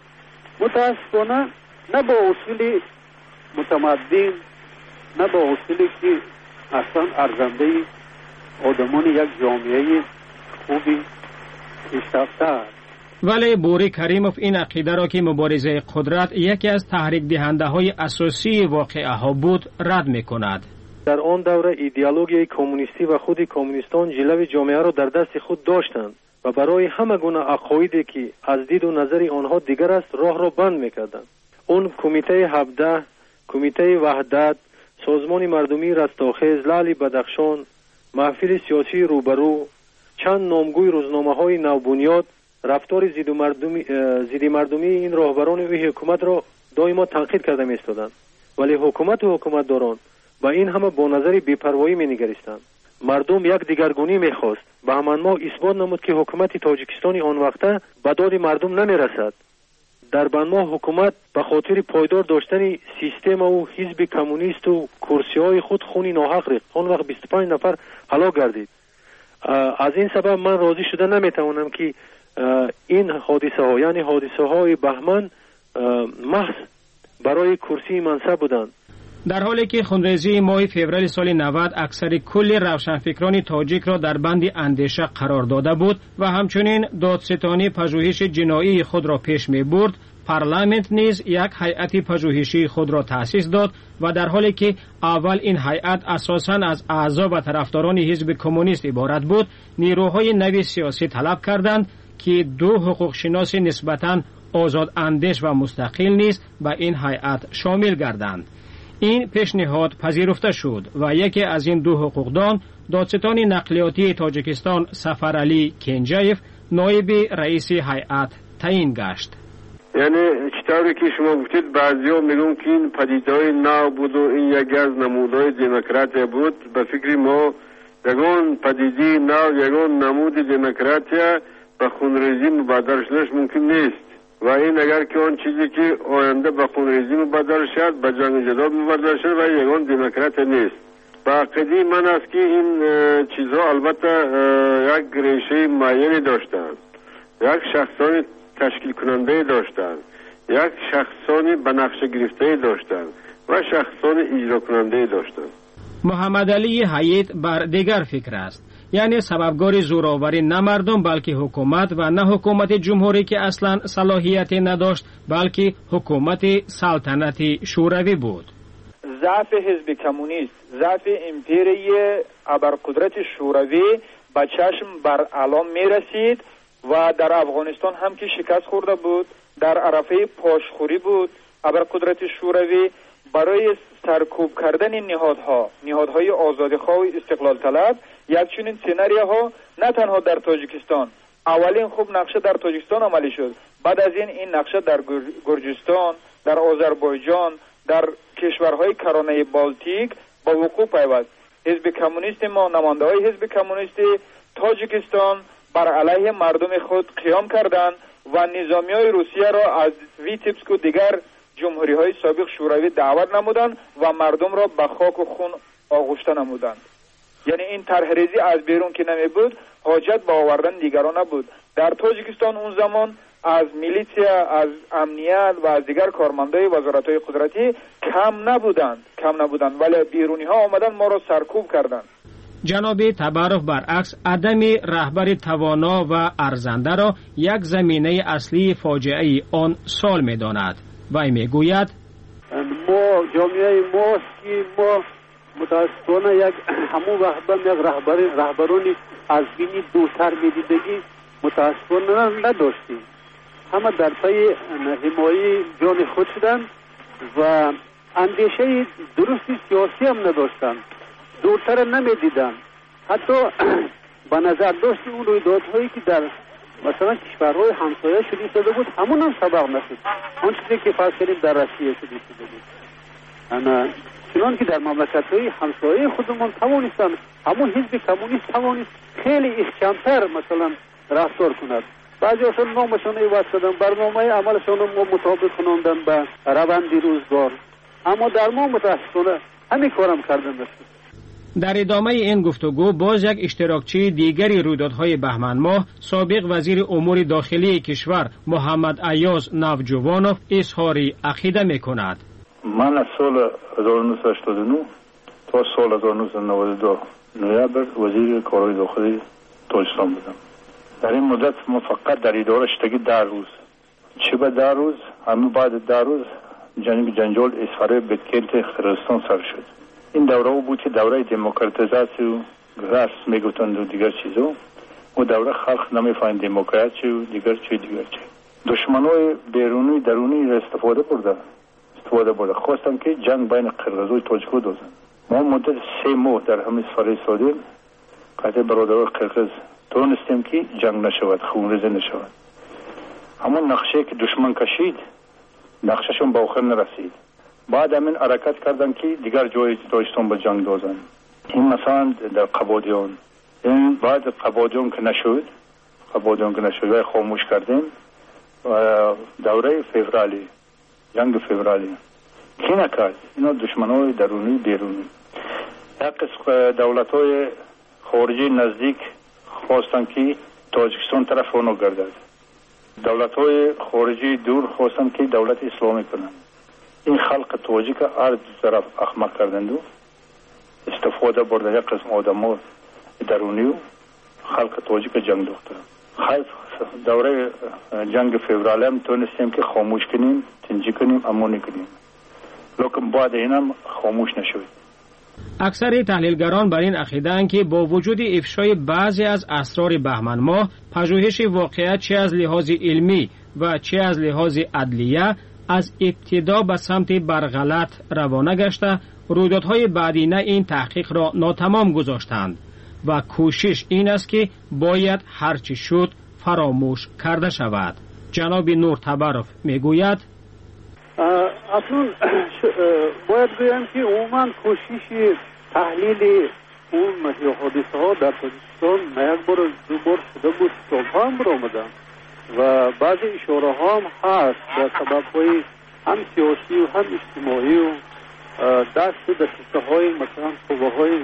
Speaker 21: متاسفانه نه با اصول متمدن، نه با اصولی که اصلا ارزنده آدمان یک جامعه خوبی پیشرفته است.
Speaker 22: ولی بوری کریموف این عقیده را که مبارزه قدرت یکی از تحریک دهنده های اساسی واقعه ها بود رد می کند.
Speaker 24: در آن دوره ایدئولوژی کمونیستی و خود کمونیستان جلوه جامعه را در دست خود داشتند و برای همه گونه عقایدی که از دید و نظر آنها دیگر است راه را بند می‌کردند. اون کمیته هفده، کمیته وحدت، سازمان مردمی رستاخیز، لعل بدخشان، محفل سیاسی روبرو، چند نامگوی روزنامه‌های نوبنیاد رفتار ضد مردمی ضد مردمی این راهبران و حکومت را دائما تنقید کرده می‌ایستادند. ولی حکومت و حکومتداران با این همه با نظر بی‌پروایی می‌نگریستند. مردم یک دیگرگونی می‌خواست. بهمن ماه اثبات نمود که حکومت تاجیکستان آن وقته به داد مردم نمی‌رسد. در بنما حکومت به خاطر پایدار داشتن سیستم و حزب کمونیست و کرسی های خود خونی ناحق ریخت. آن وقت بیست و پنج نفر هلاک گردید. از این سبب من راضی شده نمیتوانم که این حادثه ها یعنی حادثه های بهمن محض برای کرسی منصب بودند.
Speaker 22: در حالی که خونریزی ماه فوریه سال نود اکثر کل روشنفکران تاجیک را در بند اندیشه قرار داده بود و همچنین دادستانی پژوهش جنایی خود را پیش می برد، پارلمانت نیز یک هیئت پژوهشی خود را تأسیس داد و در حالی که اول این هیئت اساساً از اعضا و طرفداران حزب کمونیست عبارت بود، نیروهای نوی سیاسی طلب کردند که دو حقوق شناس نسبتاً آزاد اندیش و مستقل نیز به این هیئت شامل گردند. این پیشنهاد پذیرفته شد و یکی از این دو حقوقدان دادستان نقلیاتی تاجیکستان سفرعلی کنجایف نایب رئیس هیئت تعیین گشت.
Speaker 8: یعنی چطوری که شما گفتید بعضیا میگن که این پدیده‌های نو بود و این یکی از نمودهای دموکراسی بود. به فکر ما یگان پدیده نو یگان نمود دموکراسی به خونریزی مبادر شدنش ممکن نیست و این اگر که آن چیزی که آینده به خونریزی مبادر شد به جنگ جدال مبادر شد و یگان دموکرات نیست. با عقیده من است که این چیزها البته یک ریشه معینی داشتند، یک شخصان تشکیل کننده داشتند، یک شخصانی به نقش گرفته داشتند و شخصان اجرا کننده داشتند.
Speaker 22: محمد علی حیات بر دیگر فکر است، یعنی سببگار زوراوری نه مردم بلکه حکومت و نه حکومت جمهوری که اصلا صلاحیتی نداشت بلکه حکومت سلطنتی شوروی بود.
Speaker 5: ضعف حزب کمونیست، ضعف امپیری ابرقدرت شوروی به چشم بر علام می رسید و در افغانستان هم که شکست خورده بود، در عرفه پاشخوری بود. ابرقدرت شوروی برای سرکوب کردن نهادها، نهادهای آزادیخواه و استقلال طلب، یک چنین سناریوها نه تنها در تاجیکستان، اولین خوب نقشه در تاجیکستان عملی شد، بعد از این این نقشه در گرجستان، در آذربایجان، در کشورهای کرانه بالتیک با وقوع پیوست. حزب کمونیست ما، نماینده‌های حزب کمونیست تاجیکستان بر علیه مردم خود قیام کردند و نظامیای روسیه را از ویتیبسک و دیگر جمهوری های سابق شوروی دعوت نمودند و مردم را به خاک و خون آغشته نمودند. یعنی این طرحریزی از بیرون که نمی بود، حاجت به آوردن دیگران نبود. در تاجیکستان اون زمان از میلیسیا، از امنیت و از دیگر کارمندای وزارت‌های قدرتی کم نبودند کم نبودند ولی بیرونی ها آمدن ما را سرکوب کردند.
Speaker 22: جناب تبارف برعکس عدم رهبر توانا و ارزنده را یک زمینه اصلی فاجعه آن سال می‌داند. وی میگوید
Speaker 21: ما جامعه ماست که ما متاسفانه یک همون وقت یک رهبر رهبرانی از بینی دوتر میدیدگی متاسفانه نداشتیم. همه در پی حمایت جان خود شدند و اندیشه درستی سیاسی هم نداشتند، دورتر نمیدیدند. حتی به نظر داشت اون رویدادهایی که در مثلا کشورهای همسایه شده شده بود همون هم سبق نشد. آن چیزی که فرض کردیم در روسیه شده شده بود. انا چنان که در مملکت‌های همسایه خودمون توانستن همون حزب کمونیست توانست خیلی احکام‌تر مثلا رفتار کند. بعضی‌هاشون نامشون عوض شدن، برنامه عملشون رو مطابق کناندن به روند روزگار، اما در ما متاسفانه همین کارم کردن است.
Speaker 22: در ادامه این گفتگو باز یک اشتراکچی دیگری رویدادهای بهمن ماه سابق وزیر امور داخلی کشور محمد ایاز نوجوانوف اظهار عقیده می‌کند.
Speaker 9: من از سال هزار و نهصد و هشتاد و نه تا سال هزار و نهصد و نود و دو نوامبر وزیر کارهای داخلی تاجیکستان بودم. در این مدت ما فقط در اداره شدگی در روز چه به در روز همین بعد در روز جنگ جنجال اسفاره بتکلت خرستان سر شد. این دوره او بود که دوره دموکراتیزاسی و راست میگفتند و دیگر چیزا و دوره خلق نمیفهمید دموکراسی و دیگر چی دیگر چی. دشمنای بیرونی درونی را استفاده بردن استفاده برده خواستن که جنگ بین قرقیز و تاجیک رو دوزن. ما مدت سه ماه در همین سفر سادیم قطع برادرای قرقیز تونستیم که جنگ نشود، خونریزی نشود. همون نقشه که دشمن کشید نقششون به آخر نرسید. بعد همین حرکت کردن که دیگر جای تاجیکستان به جنگ دوزن. این مثلا در قبادیان، این بعد قبادیان که نشد قبادیان که نشد و خاموش کردیم دوره فوریه، جنگ فوریه کی نکرد؟ اینا دشمنای درونی بیرونی. یک قسم دولت‌های خارجی نزدیک خواستن که تاجیکستان طرف اونو گردد. دولت‌های خارجی دور خواستن که دولت اسلامی کنند. این خلق تاجیک هر طرف احمق کردند و استفاده بردن یک قسم آدم‌ها درونی و خلق تاجیک جنگ دوخته. خیلی دوره جنگ فوریه هم تونستیم که خاموش کنیم، تنجی کنیم، امانی کنیم. لیکن بعد اینم خاموش نشد.
Speaker 22: اکثر تحلیلگران بر این عقیده‌اند که با وجود افشای بعضی از اسرار بهمن ماه، پژوهش واقعیت چه از لحاظ علمی و چه از لحاظ عدلیه از ابتدا به سمت برغلط روانه گشته، رویدادهای بعدینه این تحقیق را ناتمام گذاشتند و کوشش این است که باید هرچی شد فراموش کرده شود. جناب نور تبرف میگوید
Speaker 21: اصلا باید بگم که عموما کوشش تحلیل اون حادثه ها در تاجیکستان یک بار دو بار شده بود، سالها هم برآمدن و بعضی اشاره ها هم هست به سبب های هم سیاسی و هم اجتماعی و دست و دسته های مثلا قوه های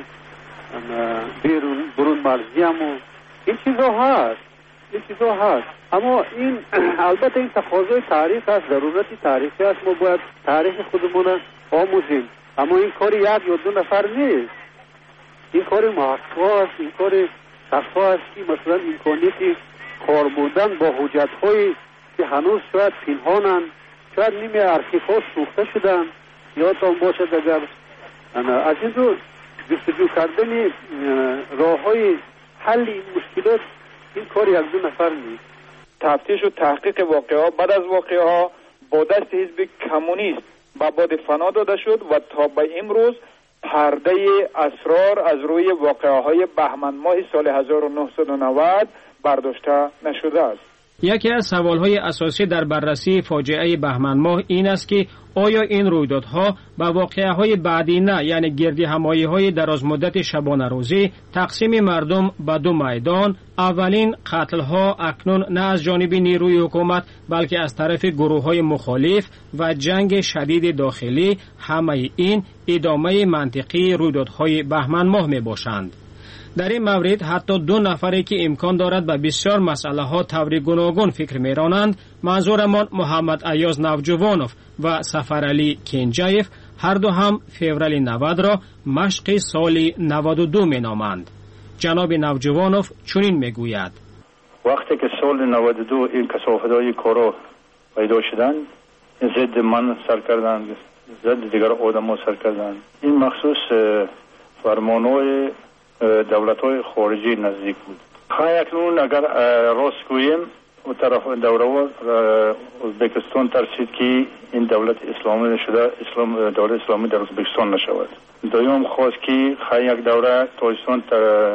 Speaker 21: بیرون برون مرزی هم و این چیزا هست این چیزا هست اما این البته این تقاضای تاریخ است، ضرورتی تاریخی است. ما باید تاریخ خودمون آموزیم، اما این کاری یک یا دو نفر نیست، این کار محقق است، این کار شخص است که مثلا امکانیتی کار بودن با حجت هایی که هنوز شاید پنهانند، شاید نیمه ارشیف ها سوخته شدن یا تا باشد اگر از این رو جستجو کردن راه های حل این مشکلات این کار یک دو نفر نیست.
Speaker 5: تفتیش و تحقیق واقعه ها بعد از واقعه ها با دست حزب کمونیست به باد فنا داده شد و تا به امروز پرده اسرار از روی واقعه های بهمن ماه سال هزار و نهصد و نود برداشته نشده است.
Speaker 22: یکی از سوالهای اساسی در بررسی فاجعه بهمن ماه این است که آیا این رویدادها و واقعه‌های بعدی نه، یعنی گردی همایی های دراز مدت شبانه روزی، تقسیم مردم به دو میدان، اولین قتل ها اکنون نه از جانب نیروی حکومت بلکه از طرف گروه های مخالف و جنگ شدید داخلی، همه این ادامه منطقی رویدادهای بهمن ماه می باشند. در این مورد حتی دو نفری که امکان دارد به بسیار مسئله ها طور گوناگون فکر می‌رانند، منظورمان محمد ایاز نوجوانوف و سفرعلی کنجایف، هر دو هم فوریه نود را مشق سال نود و دو مینامند. جناب نوجوانوف چنین میگوید:
Speaker 9: وقتی که سال نود و دو این کثافت‌های کارا پیدا شدند، ضد من سر کردند، ضد دیگر آدم‌ها سر کردند. این مخصوص فرمان‌های دولت‌های خارجی نزدیک بود. خواهی اکنون اگر راست گوییم و طرف دوره ازبکستان ترسید که این دولت اسلامی شده، اسلام دولت اسلامی در ازبکستان نشود. دویم خواست که خواهی یک دوره تاجیکستان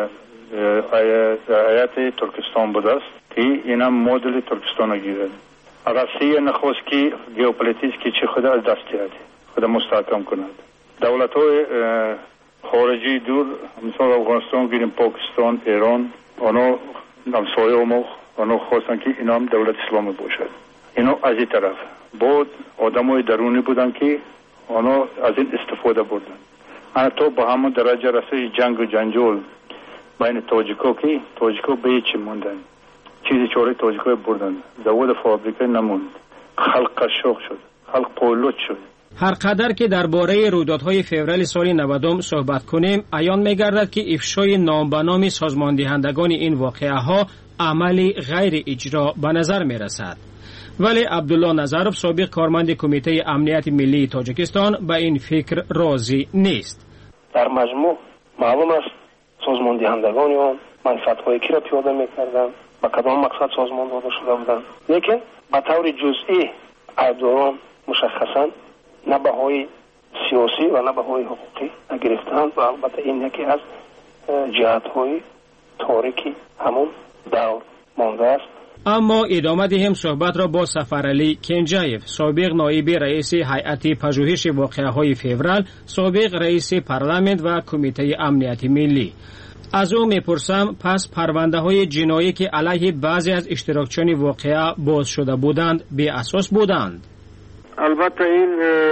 Speaker 9: هیئت ترکستان بوده است که این هم مدل ترکستان گیرد. روسیه نخواست که ژئوپلیتیک که چه خود از دست دهد، خود مستحکم کند. دولت‌های خارجی دور مثلا افغانستان گیریم، پاکستان، ایران، آنها همسایه ما آنها خواستن که اینا هم دولت اسلامی باشد. اینا از این طرف بود آدمای درونی بودن که آنها از این استفاده بردن. حتی با همون درجه رسید جنگ و جنجال بین تاجیکا که تاجیکا به هیچ موندن، چیزی چاره تاجیکا بردن، زواد فابریکه نموند، خلق قشاق شد، خلق پولوت شد.
Speaker 22: هر قدر که درباره رویدادهای فوریه سال نود صحبت کنیم، عیان می‌گردد که افشای نام به نام سازماندهندگان این واقعه‌ها عملی غیر اجرا به نظر می‌رسد. ولی عبدالله نظرов سابق کارمند کمیته امنیت ملی تاجیکستان به این فکر راضی نیست.
Speaker 23: در مجموع معلوم است سازماندهندگان آن منفعت‌های کی را پیاده می‌کردند، با کدام مقصد سازمان داده شده بودند، لیکن به طور جزئی ایداران مشخصاً نه بهای سیاسی و نه بهای حقوقی نگرفتند و البته این یکی از جهت‌های تاریکی همون دور مانده است
Speaker 22: اما ادامه دهیم صحبت را با سفرعلی کنجایف، سابق نایب رئیس هیئت پژوهش واقعه‌های فوریه، سابق رئیس پارلمان و کمیته امنیت ملی. از او میپرسم پس پرونده های جنایی که علیه بعضی از اشتراکچیان واقعه باز شده بودند بی اساس بودند؟
Speaker 8: البته این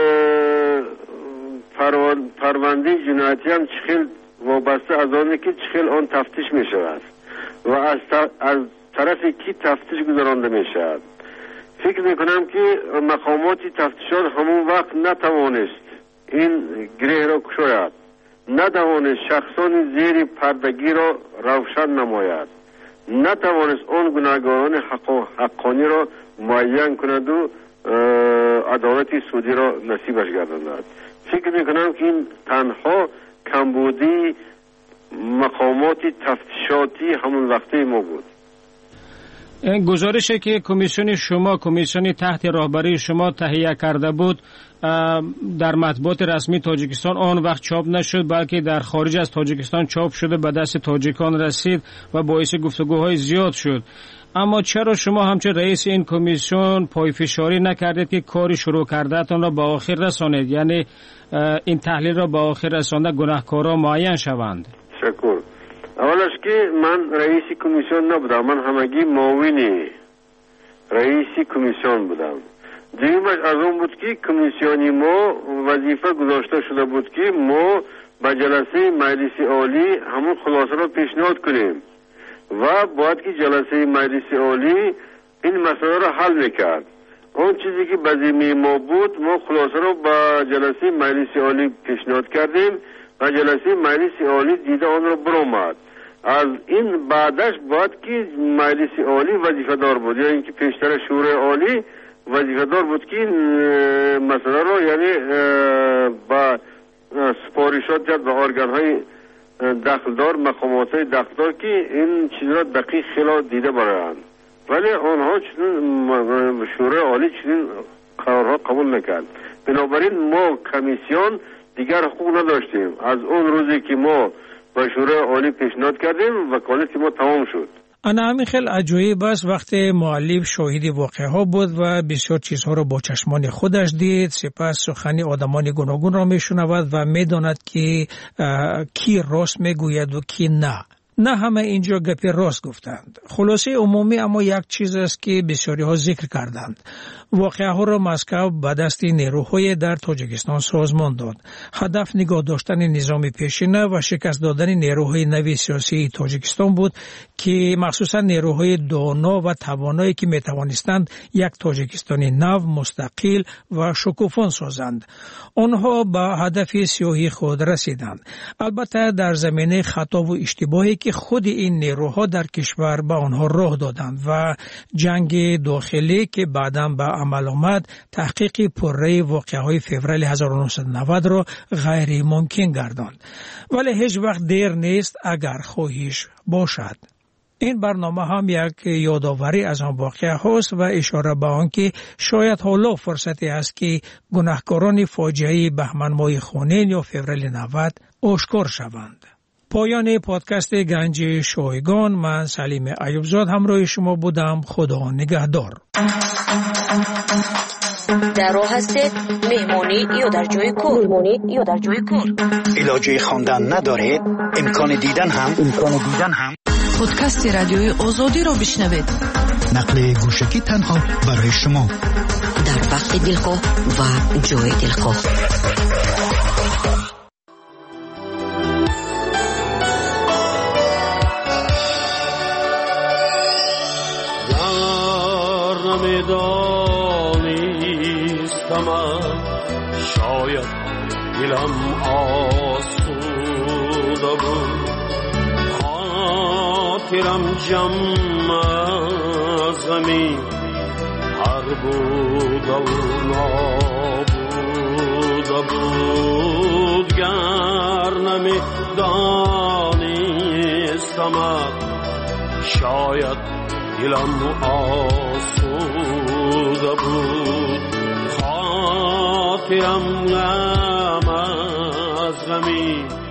Speaker 8: پرونده جنایتی هم چخیل وابسته از آنه که چخیل آن تفتیش می شود و از, از طرف کی تفتیش گذرانده می شود. فکر می کنم که مقامات تفتیشات همون وقت نتوانست این گره را کشاید، نتوانست شخصان زیر پردگی را روشن نماید، نتوانست آن گناهکاران حقانی را معین کند و عدالت سودی را نصیبش گرداند. فکر میکنم که این تنها کمبودی مقامات تفتیشاتی همون وقته ما بود.
Speaker 22: گزارشی که کمیسیون شما کمیسیون تحت راهبری شما تهیه کرده بود در مطبوعات رسمی تاجیکستان آن وقت چاپ نشد، بلکه در خارج از تاجیکستان چاپ شده به دست تاجیکان رسید و باعث گفتگوهای زیاد شد. اما چرا شما همچون رئیس این کمیسیون پایفشاری نکردید که کاری شروع کردهتان را به آخر رسانید، یعنی این تحلیل را به آخر رسانده گناهکاران معین شوند؟
Speaker 8: شکر. اولش که من رئیس کمیسیون نبودم، من همگی معاون رئیس کمیسیون بودم. دیگرش از اون بود که کمیسیونی ما وظیفه گذاشته شده بود که ما به جلسه مجلس عالی همون خلاصه را پیشنهاد کنیم و باید که جلسه مجلس عالی این مسئله را حل میکرد. اون چیزی که به ذمه ما بود ما خلاصه را به جلسه مجلس عالی پیشنهاد کردیم و جلسه مجلس عالی دیده آن را برآمد. از این بعدش باید که مجلس عالی وظیفه دار بود، یا اینکه پیشتر شورای عالی وظیفه دار بود که مسئله را یعنی با سپارشات جد به ارگان های دخلدار، مقامات های دخلدار که این چیز را دقیق خلا دیده برایند، ولی آنها چنین شورای عالی چنین قرارها قبول نکرد. بنابراین ما کمیسیون دیگر حقوق نداشتیم. از اون روزی که ما به شورای عالی پیشنهاد کردیم وکالت ما تمام شد.
Speaker 3: انا همین خیلی عجیب است وقتی مؤلف شاهد واقعه ها بود و بسیار چیزها را با چشمان خودش دید، سپس سخنی آدمان گوناگون را میشنود و میداند که کی راست میگوید و کی نه. نه همه اینجا گپی راست گفتند. خلاصه عمومی اما یک چیز است که بسیاری ها ذکر کردند. واقعه ها را مسکو به دست نیروهای در تاجیکستان سازمان داد. هدف نگاه داشتن نظام پیشینه و شکست دادن نیروهای نوی سیاسی تاجیکستان بود که مخصوصا نیروهای دانا و توانایی که می توانستند یک تاجیکستان نو، مستقل و شکوفان سازند. آنها به هدف سیاهی خود رسیدند. البته در زمینه خطا و اشتباهی که خود این نیروها در کشور به آنها راه دادند و جنگ داخلی که بعداً به عمل آمد تحقیق پرره واقعه‌های فوریه هزار و نهصد و نود را غیر ممکن گرداند. ولی هیچ وقت دیر نیست اگر خواهش باشد. این برنامه هم یک یادآوری از آن واقعه هاست و اشاره به آن که شاید حالا فرصتی است که گناهکاران فاجعه بهمن ماه خونین یا فوریه نود آشکار شوند. پایان پادکست گنج شایگان، من سلیم ایوبزاد همراه شما بودم. خدا نگهدار.
Speaker 10: در راه هستید مهمانی یا در جای کار؟ مهمانی یا در جای کار؟
Speaker 11: علاجه خواندن ندارید؟ امکان دیدن هم امکان دیدن هم
Speaker 4: پادکست رادیوی آزادی را بشنوید.
Speaker 11: نقل گوشکی تنها برای شما
Speaker 10: در وقت دلخواه و جای دلخواه.
Speaker 13: شاید دلم آسوده بود، خاطرم جمع از غمی هر بود و نابوده بود. گر نمی دانستم شاید دلم آسوده بود، خاطرم غم از غمی